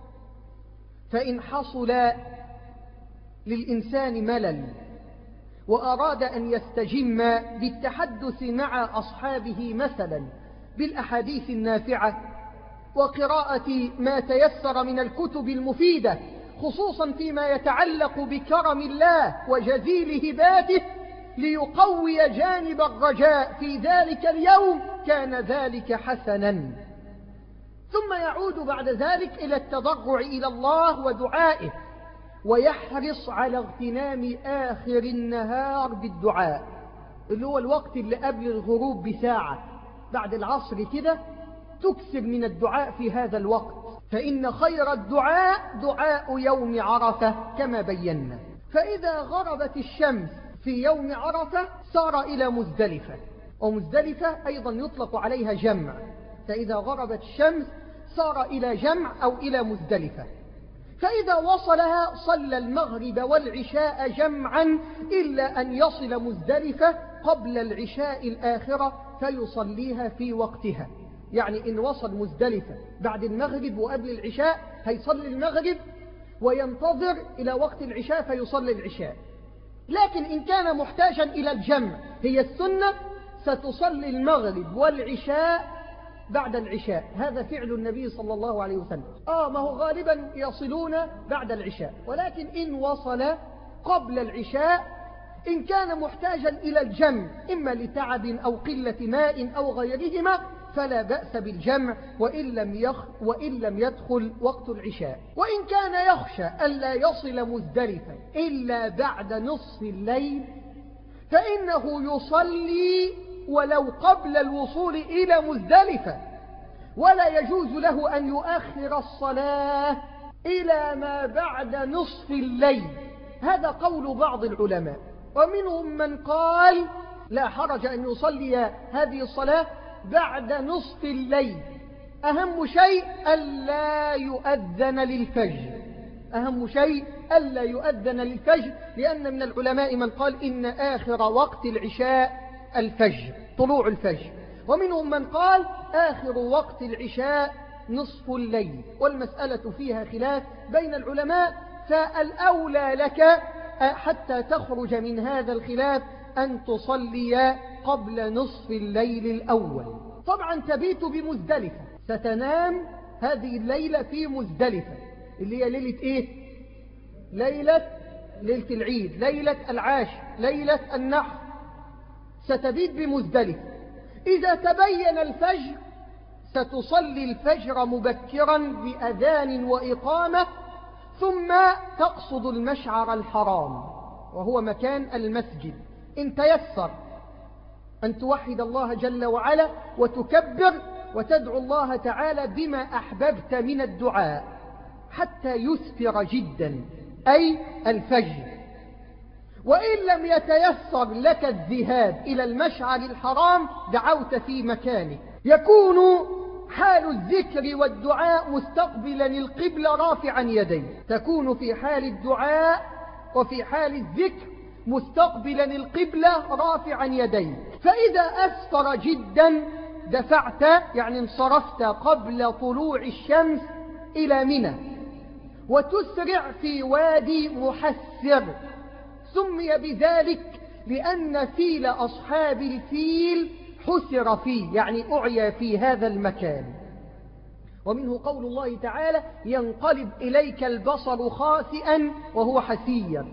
فإن حصل للإنسان ملل وأراد أن يستجم بالتحدث مع أصحابه مثلا بالأحاديث النافعة وقراءة ما تيسر من الكتب المفيدة، خصوصا فيما يتعلق بكرم الله وجزيل هباته، ليقوي جانب الرجاء في ذلك اليوم، كان ذلك حسنا. ثم يعود بعد ذلك إلى التضرع إلى الله ودعائه، ويحرص على اغتنام آخر النهار بالدعاء، اللي هو الوقت اللي قبل الغروب بساعة بعد العصر كده، تكثر من الدعاء في هذا الوقت، فإن خير الدعاء دعاء يوم عرفة كما بينا. فإذا غربت الشمس في يوم عرفة سار إلى مزدلفة، ومزدلفة أيضا يطلق عليها جمع، فإذا غربت الشمس سار إلى جمع أو إلى مزدلفة. فإذا وصلها صلى المغرب والعشاء جمعا، إلا أن يصل مزدلفة قبل العشاء الآخرة فيصليها في وقتها. يعني إن وصل مزدلفة بعد المغرب وقبل العشاء هيصلي المغرب وينتظر إلى وقت العشاء فيصلي العشاء. لكن إن كان محتاجا إلى الجمع، هي السنة ستصلي المغرب والعشاء بعد العشاء. هذا فعل النبي صلى الله عليه وسلم. ما هو غالبا يصلون بعد العشاء، ولكن إن وصل قبل العشاء، إن كان محتاجا إلى الجمع إما لتعب أو قلة ماء أو غيرهما، فلا بأس بالجمع وإن لم يدخل وقت العشاء. وإن كان يخشى ألا يصل مزدلفا إلا بعد نصف الليل، فإنه يصلي ولو قبل الوصول إلى مزدلفة، ولا يجوز له أن يؤخر الصلاة إلى ما بعد نصف الليل. هذا قول بعض العلماء، ومنهم من قال لا حرج أن يصلي هذه الصلاة بعد نصف الليل. أهم شيء ألا يؤذن للفجر، أهم شيء ألا يؤذن للفجر، لأن من العلماء من قال إن آخر وقت العشاء الفجر، طلوع الفجر، ومنهم من قال آخر وقت العشاء نصف الليل، والمسألة فيها خلاف بين العلماء. فالأولى لك حتى تخرج من هذا الخلاف أن تصلي قبل نصف الليل الأول. طبعا تبيت بمزدلفة، ستنام هذه الليلة في مزدلفة، اللي هي ليلة إيه؟ ليلة العيد، ليلة العاشر، ليلة النحر، ستبيت بمزدلفة. إذا تبين الفجر ستصلي الفجر مبكرا بأذان وإقامة، ثم تقصد المشعر الحرام وهو مكان المسجد، إن تيسر أن توحد الله جل وعلا وتكبر وتدعو الله تعالى بما أحببت من الدعاء. حتى يسفر جدا أي الفجر. وإن لم يتيسر لك الذهاب إلى المشعر الحرام دعوت في مكانك. يكون حال الذكر والدعاء مستقبلا القبلة رافعا يديه. تكون في حال الدعاء وفي حال الذكر مستقبلا القبلة رافعا يديه. فإذا أسفر جدا دفعت يعني انصرفت قبل طلوع الشمس إلى منى، وتسرع في وادي محسر. سمي بذلك لأن فيل أصحاب الفيل حسر فيه، يعني أعيا في هذا المكان. ومنه قول الله تعالى: ينقلب إليك البصر خاسئا وهو حسير.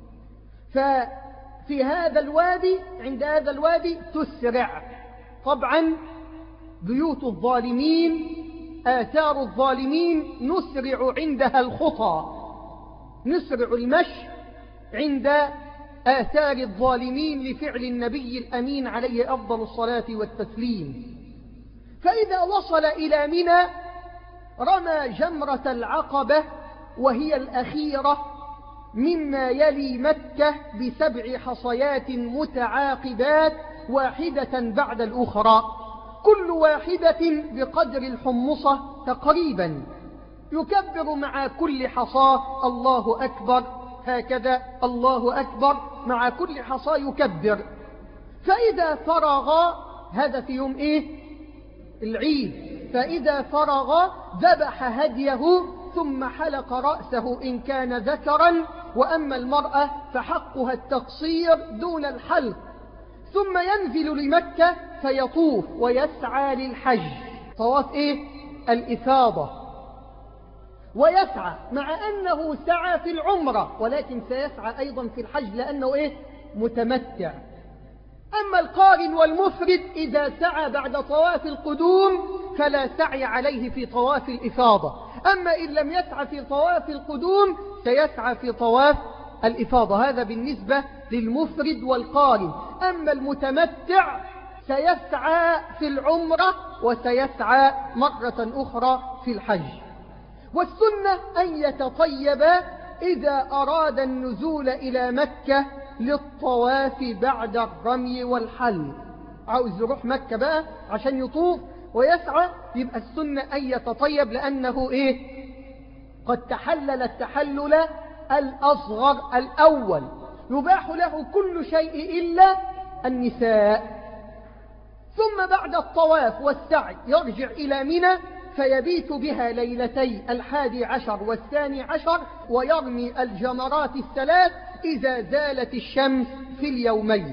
ففي هذا الوادي، عند هذا الوادي تسرع. طبعا بيوت الظالمين، آثار الظالمين نسرع عندها الخطى، نسرع المشي عند آثار الظالمين لفعل النبي الأمين عليه أفضل الصلاة والتسليم. فإذا وصل إلى منى رمى جمرة العقبة، وهي الأخيرة مما يلي مكة، ب7 حصيات متعاقبات واحدة بعد الأخرى، كل واحدة بقدر الحمصة تقريبا. يكبر مع كل حصاة الله أكبر، هكذا الله أكبر مع كل حصاة يكبر. فإذا فرغ، هذا في يوم العيد، فإذا فرغ ذبح هديه ثم حلق رأسه إن كان ذكرا، وأما المرأة فحقها التقصير دون الحلق. ثم ينزل لمكة فيطوف ويسعى للحج، طواف الإفاضة، ويسعى مع أنه سعى في العمرة، ولكن سيسعى أيضا في الحج لأنه متمتع. أما القارن والمفرد إذا سعى بعد طواف القدوم فلا سعي عليه في طواف الإفاضة. أما إن لم يسعى في طواف القدوم سيسعى في طواف الإفاضة. هذا بالنسبة للمفرد والقارن. أما المتمتع سيسعى في العمرة وسيسعى مرة أخرى في الحج. والسنة أن يتطيب إذا أراد النزول إلى مكة للطواف بعد الرمي والحل. عاوز يروح مكة بقى عشان يطوف ويسعى، يبقى السنة أن يتطيب، لأنه قد تحلل التحلل الأصغر الأول، يباح له كل شيء إلا النساء. ثم بعد الطواف والسعي يرجع إلى منى فيبيت بها ليلتي 11 و12، ويرمي الجمرات 3 إذا زالت الشمس في اليومين.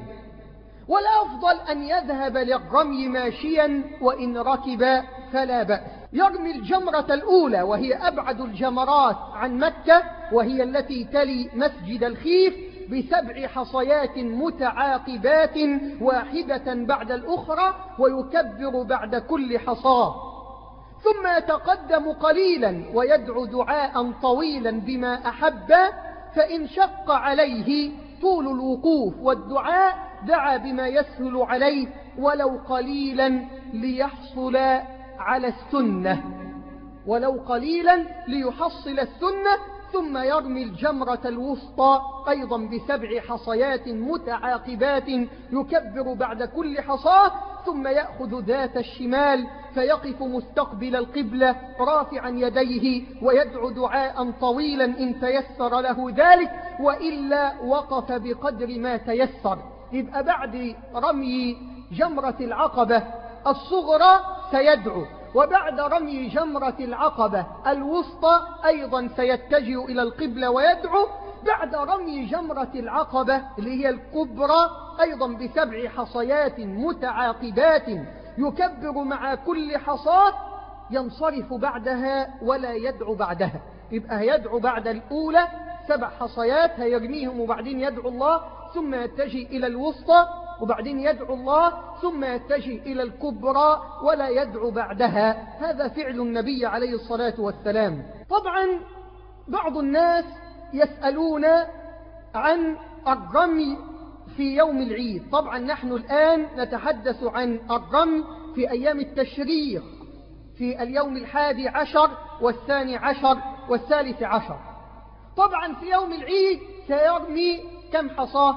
والأفضل أن يذهب للرمي ماشيا، وإن ركب فلا بأس. يرمي الجمرة الأولى وهي أبعد الجمرات عن مكة، وهي التي تلي مسجد الخيف، ب7 حصيات متعاقبات واحدة بعد الأخرى، ويكبر بعد كل حصاة. ثم يتقدم قليلا ويدعو دعاء طويلا بما أحب، فإن شق عليه طول الوقوف والدعاء دعا بما يسهل عليه ولو قليلا ليحصل على السنة، ولو قليلا ليحصل السنة. ثم يرمي الجمرة الوسطى أيضا ب7 حصيات متعاقبات يكبر بعد كل حصاة، ثم يأخذ ذات الشمال فيقف مستقبل القبلة رافعا يديه ويدعو دعاء طويلا إن تيسر له ذلك، وإلا وقف بقدر ما تيسر. يبقى بعد رمي جمرة العقبة الصغرى سيدعو، وبعد رمي جمرة العقبة الوسطى أيضا سيتجه إلى القبلة ويدعو. بعد رمي جمرة العقبة اللي هي الكبرى أيضا ب7 حصيات متعاقبات يكبر مع كل حصاة، ينصرف بعدها ولا يدعو بعدها. يبقى يدعو بعد الأولى 7 حصيات هيرميهم وبعدين يدعو الله، ثم يتجه إلى الوسطى وبعدين يدعو الله، ثم يتجه إلى الكبرى ولا يدعو بعدها. هذا فعل النبي عليه الصلاة والسلام. طبعا بعض الناس يسألون عن الرمي في يوم العيد. طبعا نحن الآن نتحدث عن الرمي في أيام التشريق، في اليوم 11 و12 والثالث عشر. طبعا في يوم العيد سيرمي كم حصاة؟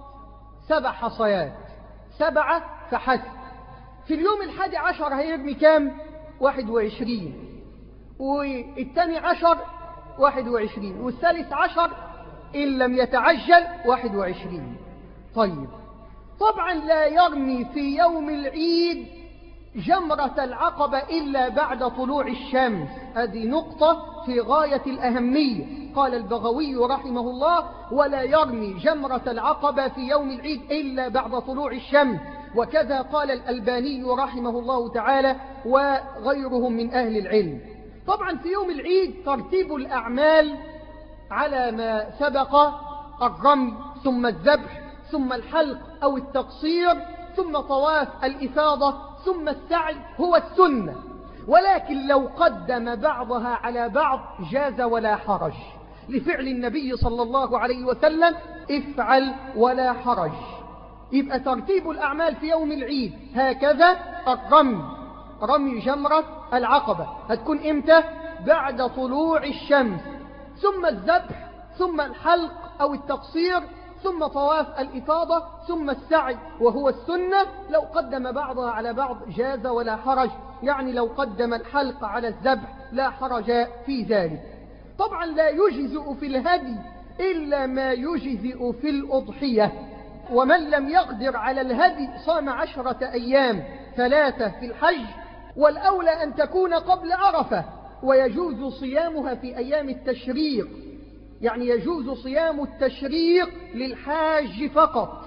7 حصيات، 7 فحسب. في اليوم 11 هيرمي كم؟ 21. والثاني عشر 21، والثالث عشر إن لم يتعجل 21. طيب، طبعا لا يرمي في يوم العيد جمرة العقبة إلا بعد طلوع الشمس. هذه نقطة في غاية الأهمية. قال البغوي رحمه الله: ولا يرمي جمرة العقبة في يوم العيد إلا بعد طلوع الشمس. وكذا قال الألباني رحمه الله تعالى وغيرهم من أهل العلم. طبعا في يوم العيد ترتيب الأعمال على ما سبق: الرمي، ثم الذبح، ثم الحلق أو التقصير، ثم طواف الإفاضة، ثم السعي، هو السنة. ولكن لو قدم بعضها على بعض جاز ولا حرج، لفعل النبي صلى الله عليه وسلم: افعل ولا حرج. يبقى ترتيب الأعمال في يوم العيد هكذا: الرمي، رمي جمرة العقبة هتكون إمتى؟ بعد طلوع الشمس، ثم الذبح، ثم الحلق أو التقصير، ثم طواف الإفاضة، ثم السعي وهو السنة. لو قدم بعضها على بعض جاز ولا حرج، يعني لو قدم الحلق على الذبح لا حرج في ذلك. طبعا لا يجزئ في الهدي إلا ما يجزئ في الأضحية. ومن لم يقدر على الهدي صام 10 أيام، 3 في الحج، والأولى أن تكون قبل عرفة، ويجوز صيامها في أيام التشريق، يعني يجوز صيام التشريق للحاج فقط،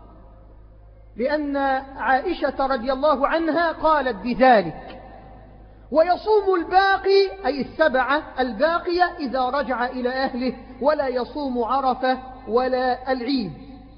لأن عائشة رضي الله عنها قالت بذلك. ويصوم الباقي، أي 7 الباقية، إذا رجع إلى أهله، ولا يصوم عرفة ولا العيد.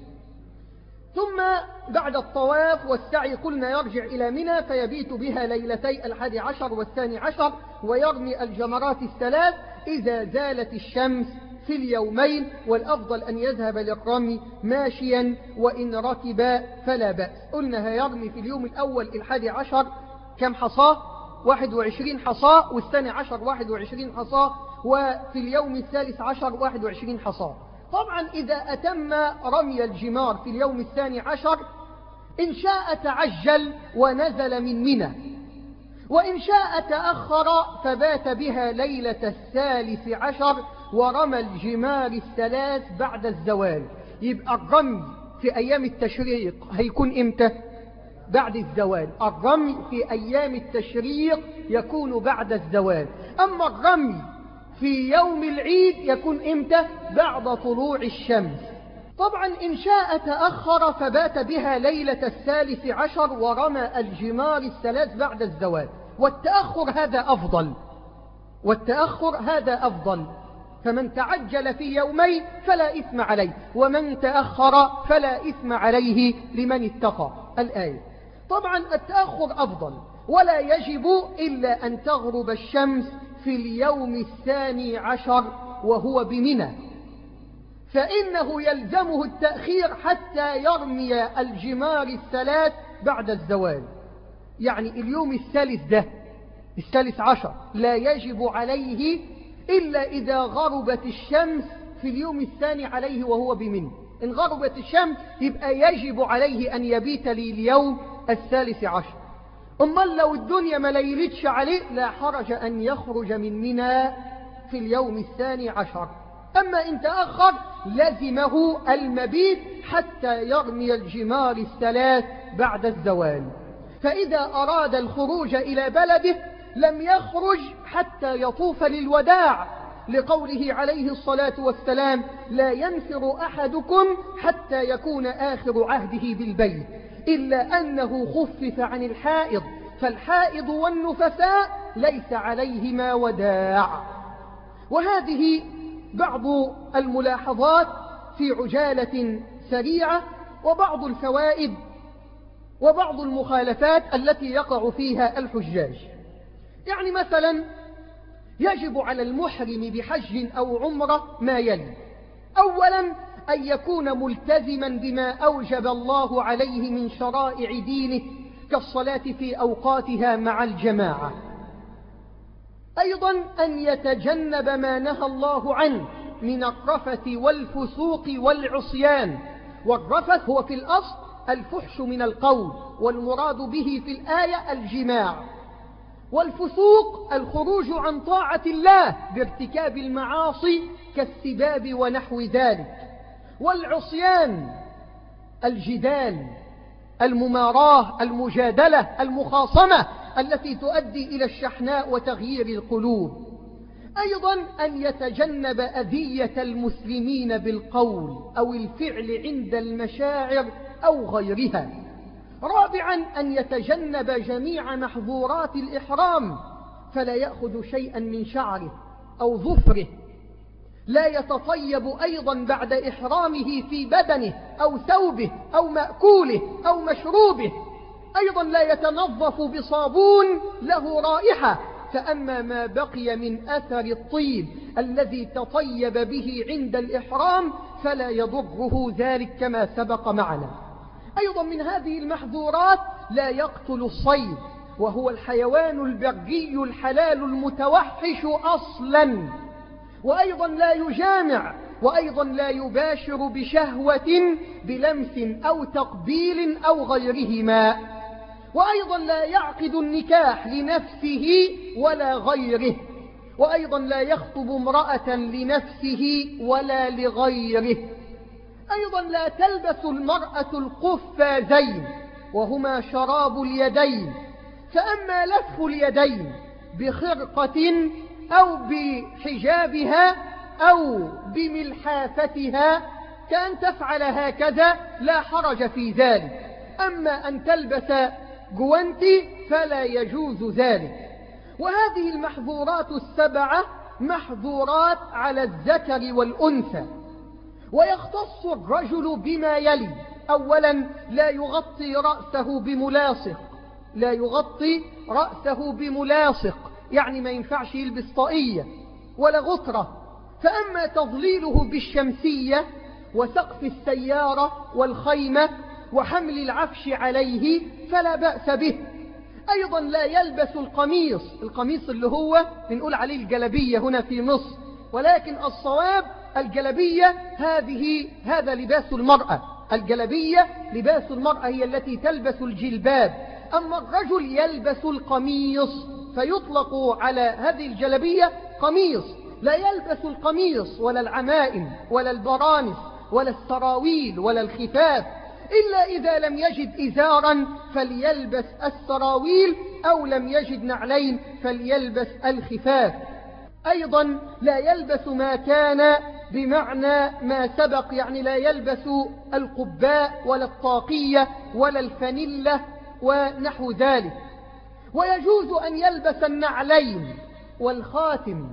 ثم بعد الطواف والسعي قلنا يرجع إلى منى فيبيت بها ليلتي 11 والثاني عشر، ويرمي الجمرات 3 إذا زالت الشمس في اليومين. والأفضل أن يذهب للرمي ماشيا، وإن ركب فلا بأس. قلنا هيرمي في اليوم الأول 11 كم حصاة؟ 21 حصاة، والثاني عشر 21 حصاة، وفي اليوم الثالث عشر 21 حصاة. طبعا إذا أتم رمي الجمار في اليوم الثاني عشر، إن شاء تعجل ونزل من منى، وإن شاء تأخر فبات بها ليلة الثالث عشر، ورمى الجمار 3 بعد الزوال. يبقى الرمي في أيام التشريق هيكون إمتى؟ بعد الزوال. الرمي في أيام التشريق يكون بعد الزوال. أما الرمي في يوم العيد يكون إمتى؟ بعد طلوع الشمس. طبعا إن شاء تأخر فبات بها ليلة الثالث عشر، ورمى الجمار 3 بعد الزوال. والتأخر هذا أفضل، والتأخر هذا أفضل. فمن تعجل في يومين فلا إثم عليه، ومن تأخر فلا إثم عليه لمن اتقى الآية. طبعا التأخر أفضل، ولا يجب إلا أن تغرب الشمس في اليوم الثاني عشر وهو بمنى، فإنه يلزمه التأخير حتى يرمي الجمار 3 بعد الزوال. يعني اليوم الثالث ده، الثالث عشر، لا يجب عليه إلا إذا غربت الشمس في اليوم الثاني عليه وهو بمنى. إن غربت الشمس يبقى يجب عليه أن يبيت اليوم الثالث عشر. أما لو الدنيا ما ليلتش عليه لا حرج أن يخرج من منى في اليوم الثاني عشر. أما إن تأخر لزمه المبيت حتى يرمي الجمار 3 بعد الزوال. فإذا أراد الخروج إلى بلده لم يخرج حتى يطوف للوداع، لقوله عليه الصلاة والسلام: لا ينفر أحدكم حتى يكون آخر عهده بالبيت، إلا أنه خفف عن الحائض، فالحائض والنفساء ليس عليهما وداع. وهذه بعض الملاحظات في عجالة سريعة، وبعض الفوائد وبعض المخالفات التي يقع فيها الحجاج. يعني مثلا يجب على المحرم بحج أو عمرة ما يلي: أولا أن يكون ملتزما بما أوجب الله عليه من شرائع دينه كالصلاة في أوقاتها مع الجماعة. أيضا أن يتجنب ما نهى الله عنه من الرفث والفسوق والعصيان. والرفث هو في الأصل الفحش من القول، والمراد به في الآية الجماع. والفسوق الخروج عن طاعة الله بارتكاب المعاصي كالسباب ونحو ذلك. والعصيان الجدال، المماراة، المجادلة، المخاصمة التي تؤدي إلى الشحناء وتغيير القلوب. أيضا أن يتجنب أذية المسلمين بالقول أو الفعل عند المشاعر أو غيرها. رابعا أن يتجنب جميع محظورات الإحرام، فلا يأخذ شيئا من شعره أو ظفره، لا يتطيب أيضا بعد إحرامه في بدنه أو ثوبه أو مأكوله أو مشروبه. أيضا لا يتنظف بصابون له رائحة، فأما ما بقي من أثر الطيب الذي تطيب به عند الإحرام فلا يضره ذلك كما سبق معنا. أيضا من هذه المحظورات لا يقتل الصيد، وهو الحيوان البري الحلال المتوحش أصلا. وأيضا لا يجامع، وأيضا لا يباشر بشهوة بلمس أو تقبيل أو غيرهما. وأيضا لا يعقد النكاح لنفسه ولا غيره. وأيضا لا يخطب امرأة لنفسه ولا لغيره. أيضا لا تلبس المرأة القفازين، وهما شراب اليدين. فأما لف اليدين بخرقة أو بحجابها أو بملحافتها كأن تفعل هكذا لا حرج في ذلك. أما أن تلبس جوانتي فلا يجوز ذلك. وهذه المحظورات السبعة محظورات على الذكر والأنثى. ويختص الرجل بما يلي: أولا لا يغطي رأسه بملاصق، لا يغطي رأسه بملاصق يعني ما ينفعش يلبس طاقية ولا غطرة. فأما تظليله بالشمسية وسقف السيارة والخيمة وحمل العفش عليه فلا بأس به. أيضا لا يلبس القميص، القميص اللي هو بنقول عليه الجلبية هنا في مصر، ولكن الصواب الجلبية هذا لباس المرأة. الجلبية لباس المرأة هي التي تلبس الجلباب، أما الرجل يلبس القميص فيطلق على هذه الجلبية قميص. لا يلبس القميص ولا العمائم ولا البرانس ولا السراويل ولا الخفاف، إلا إذا لم يجد إزارا فليلبس السراويل، أو لم يجد نعلين فليلبس الخفاف. أيضا لا يلبس ما كان بمعنى ما سبق، يعني لا يلبس القباء ولا الطاقية ولا الفانيلة ونحو ذلك. ويجوز أن يلبس النعلين والخاتم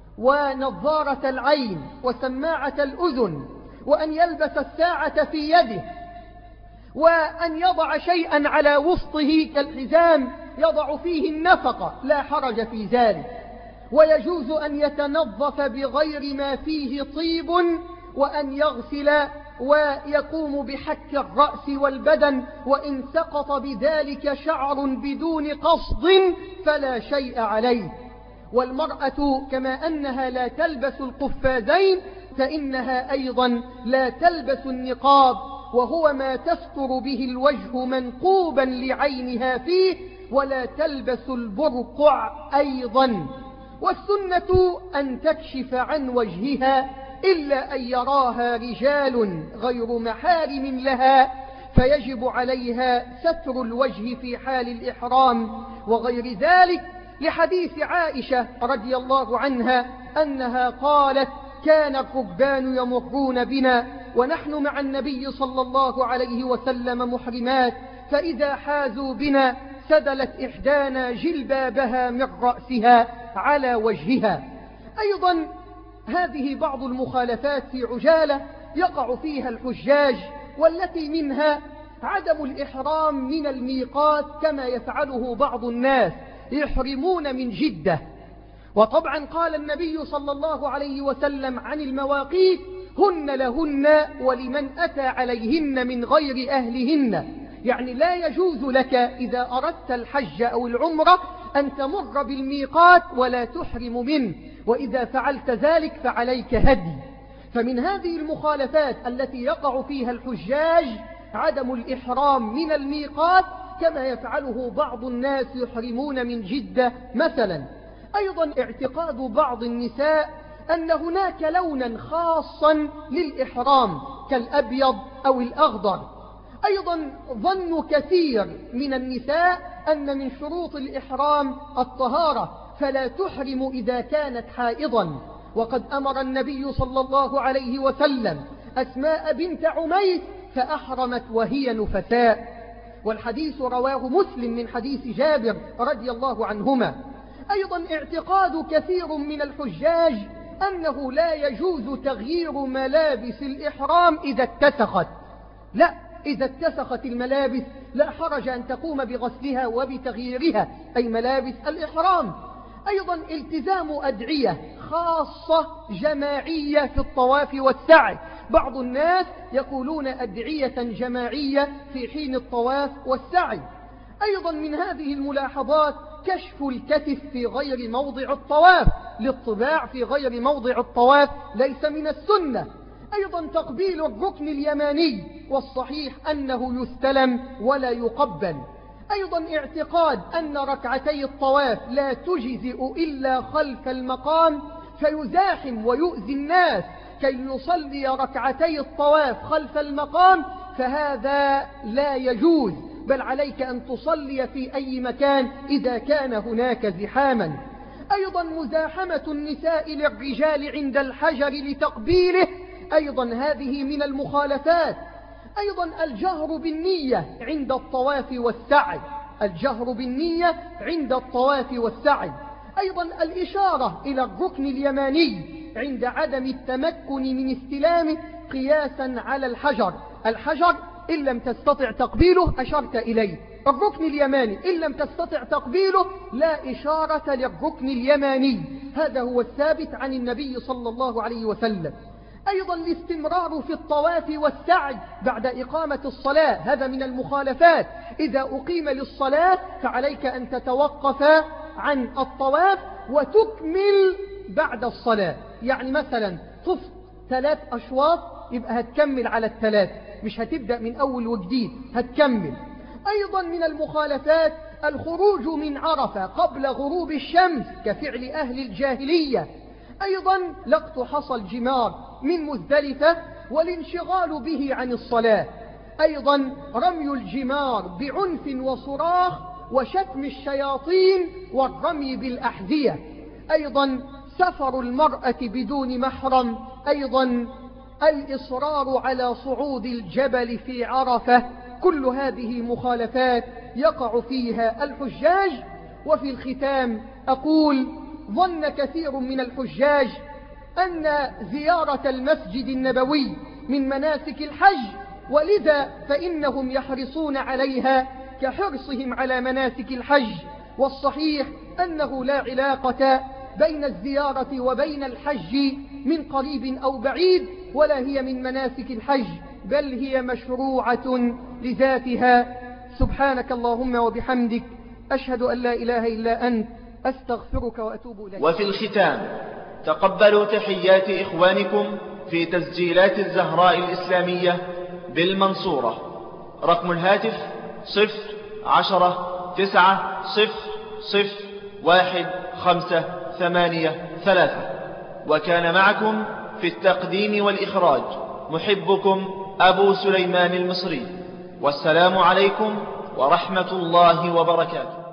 ونظارة العين وسماعة الأذن، وأن يلبس الساعة في يده، وأن يضع شيئا على وسطه كالحزام يضع فيه النفقة، لا حرج في ذلك. ويجوز أن يتنظف بغير ما فيه طيب، وأن يغسل ويقوم بحك الرأس والبدن، وإن سقط بذلك شعر بدون قصد فلا شيء عليه. والمرأة كما أنها لا تلبس القفازين فإنها أيضا لا تلبس النقاب، وهو ما تستر به الوجه منقوبا لعينها فيه، ولا تلبس البرقع أيضا. والسنة أن تكشف عن وجهها إلا أن يراها رجال غير محارم لها، فيجب عليها ستر الوجه في حال الإحرام وغير ذلك، لحديث عائشة رضي الله عنها أنها قالت: كان الركبان يمرون بنا ونحن مع النبي صلى الله عليه وسلم محرمات، فإذا حازوا بنا سدلت إحدانا جلبابها من رأسها على وجهها. أيضا هذه بعض المخالفات في عجالة يقع فيها الحجاج، والتي منها عدم الإحرام من الميقات كما يفعله بعض الناس، يحرمون من جدة. وطبعا قال النبي صلى الله عليه وسلم عن المواقيت: هن لهن ولمن أتى عليهن من غير أهلهن. يعني لا يجوز لك إذا أردت الحج أو العمرة أن تمر بالميقات ولا تحرم منه، وإذا فعلت ذلك فعليك هدي. فمن هذه المخالفات التي يقع فيها الحجاج عدم الإحرام من الميقات، كما يفعله بعض الناس يحرمون من جدة مثلا. أيضا اعتقاد بعض النساء أن هناك لونا خاصا للإحرام كالأبيض أو الأخضر. أيضا ظن كثير من النساء أن من شروط الإحرام الطهارة، فلا تحرم إذا كانت حائضا، وقد أمر النبي صلى الله عليه وسلم أسماء بنت عميس فأحرمت وهي نفساء، والحديث رواه مسلم من حديث جابر رضي الله عنهما. أيضا اعتقاد كثير من الحجاج أنه لا يجوز تغيير ملابس الإحرام إذا اتسخت. لا، إذا اتسخت الملابس لا حرج أن تقوم بغسلها وبتغييرها، أي ملابس الإحرام. أيضا التزام أدعية خاصة جماعية في الطواف والسعي. بعض الناس يقولون أدعية جماعية في حين الطواف والسعي. أيضا من هذه الملاحظات كشف الكتف في غير موضع الطواف، للطباع في غير موضع الطواف ليس من السنة. أيضا تقبيل الركن اليماني، والصحيح أنه يستلم ولا يقبل. أيضا اعتقاد أن ركعتي الطواف لا تجزئ إلا خلف المقام، فيزاحم ويؤذي الناس كي يصلي ركعتي الطواف خلف المقام، فهذا لا يجوز، بل عليك أن تصلي في أي مكان إذا كان هناك زحاما. أيضا مزاحمة النساء للرجال عند الحجر لتقبيله، أيضا هذه من المخالفات. أيضا الجهر بالنية عند الطواف والسعي، الجهر بالنية عند الطواف والسعي. أيضا الإشارة إلى الركن اليماني عند عدم التمكن من استلامه قياسا على الحجر. الحجر إن لم تستطع تقبيله أشرت إليه، الركن اليماني إن لم تستطع تقبيله لا إشارة للركن اليماني. هذا هو الثابت عن النبي صلى الله عليه وسلم. أيضا الاستمرار في الطواف والسعي بعد إقامة الصلاة، هذا من المخالفات. إذا أقيم للصلاة فعليك أن تتوقف عن الطواف وتكمل بعد الصلاة. يعني مثلا طف 3 أشواط، يبقى هتكمل على 3، مش هتبدأ من أول وجديد، هتكمل. أيضا من المخالفات الخروج من عرفة قبل غروب الشمس كفعل أهل الجاهلية. أيضا لقط حصى الجمار من مزدلفة والانشغال به عن الصلاة. أيضا رمي الجمار بعنف وصراخ وشتم الشياطين والرمي بالأحذية. أيضا سفر المرأة بدون محرم. أيضا الإصرار على صعود الجبل في عرفة. كل هذه مخالفات يقع فيها الحجاج. وفي الختام أقول: ظن كثير من الحجاج أن زيارة المسجد النبوي من مناسك الحج، ولذا فإنهم يحرصون عليها كحرصهم على مناسك الحج. والصحيح أنه لا علاقة بين الزيارة وبين الحج من قريب أو بعيد، ولا هي من مناسك الحج، بل هي مشروعة لذاتها. سبحانك اللهم وبحمدك، أشهد أن لا إله إلا أنت، أستغفرك وأتوب إليك. وفي الختام تقبلوا تحيات إخوانكم في تسجيلات الزهراء الإسلامية بالمنصورة. رقم الهاتف 01090001583. وكان معكم في التقديم والإخراج محبكم أبو سليمان المصري. والسلام عليكم ورحمة الله وبركاته.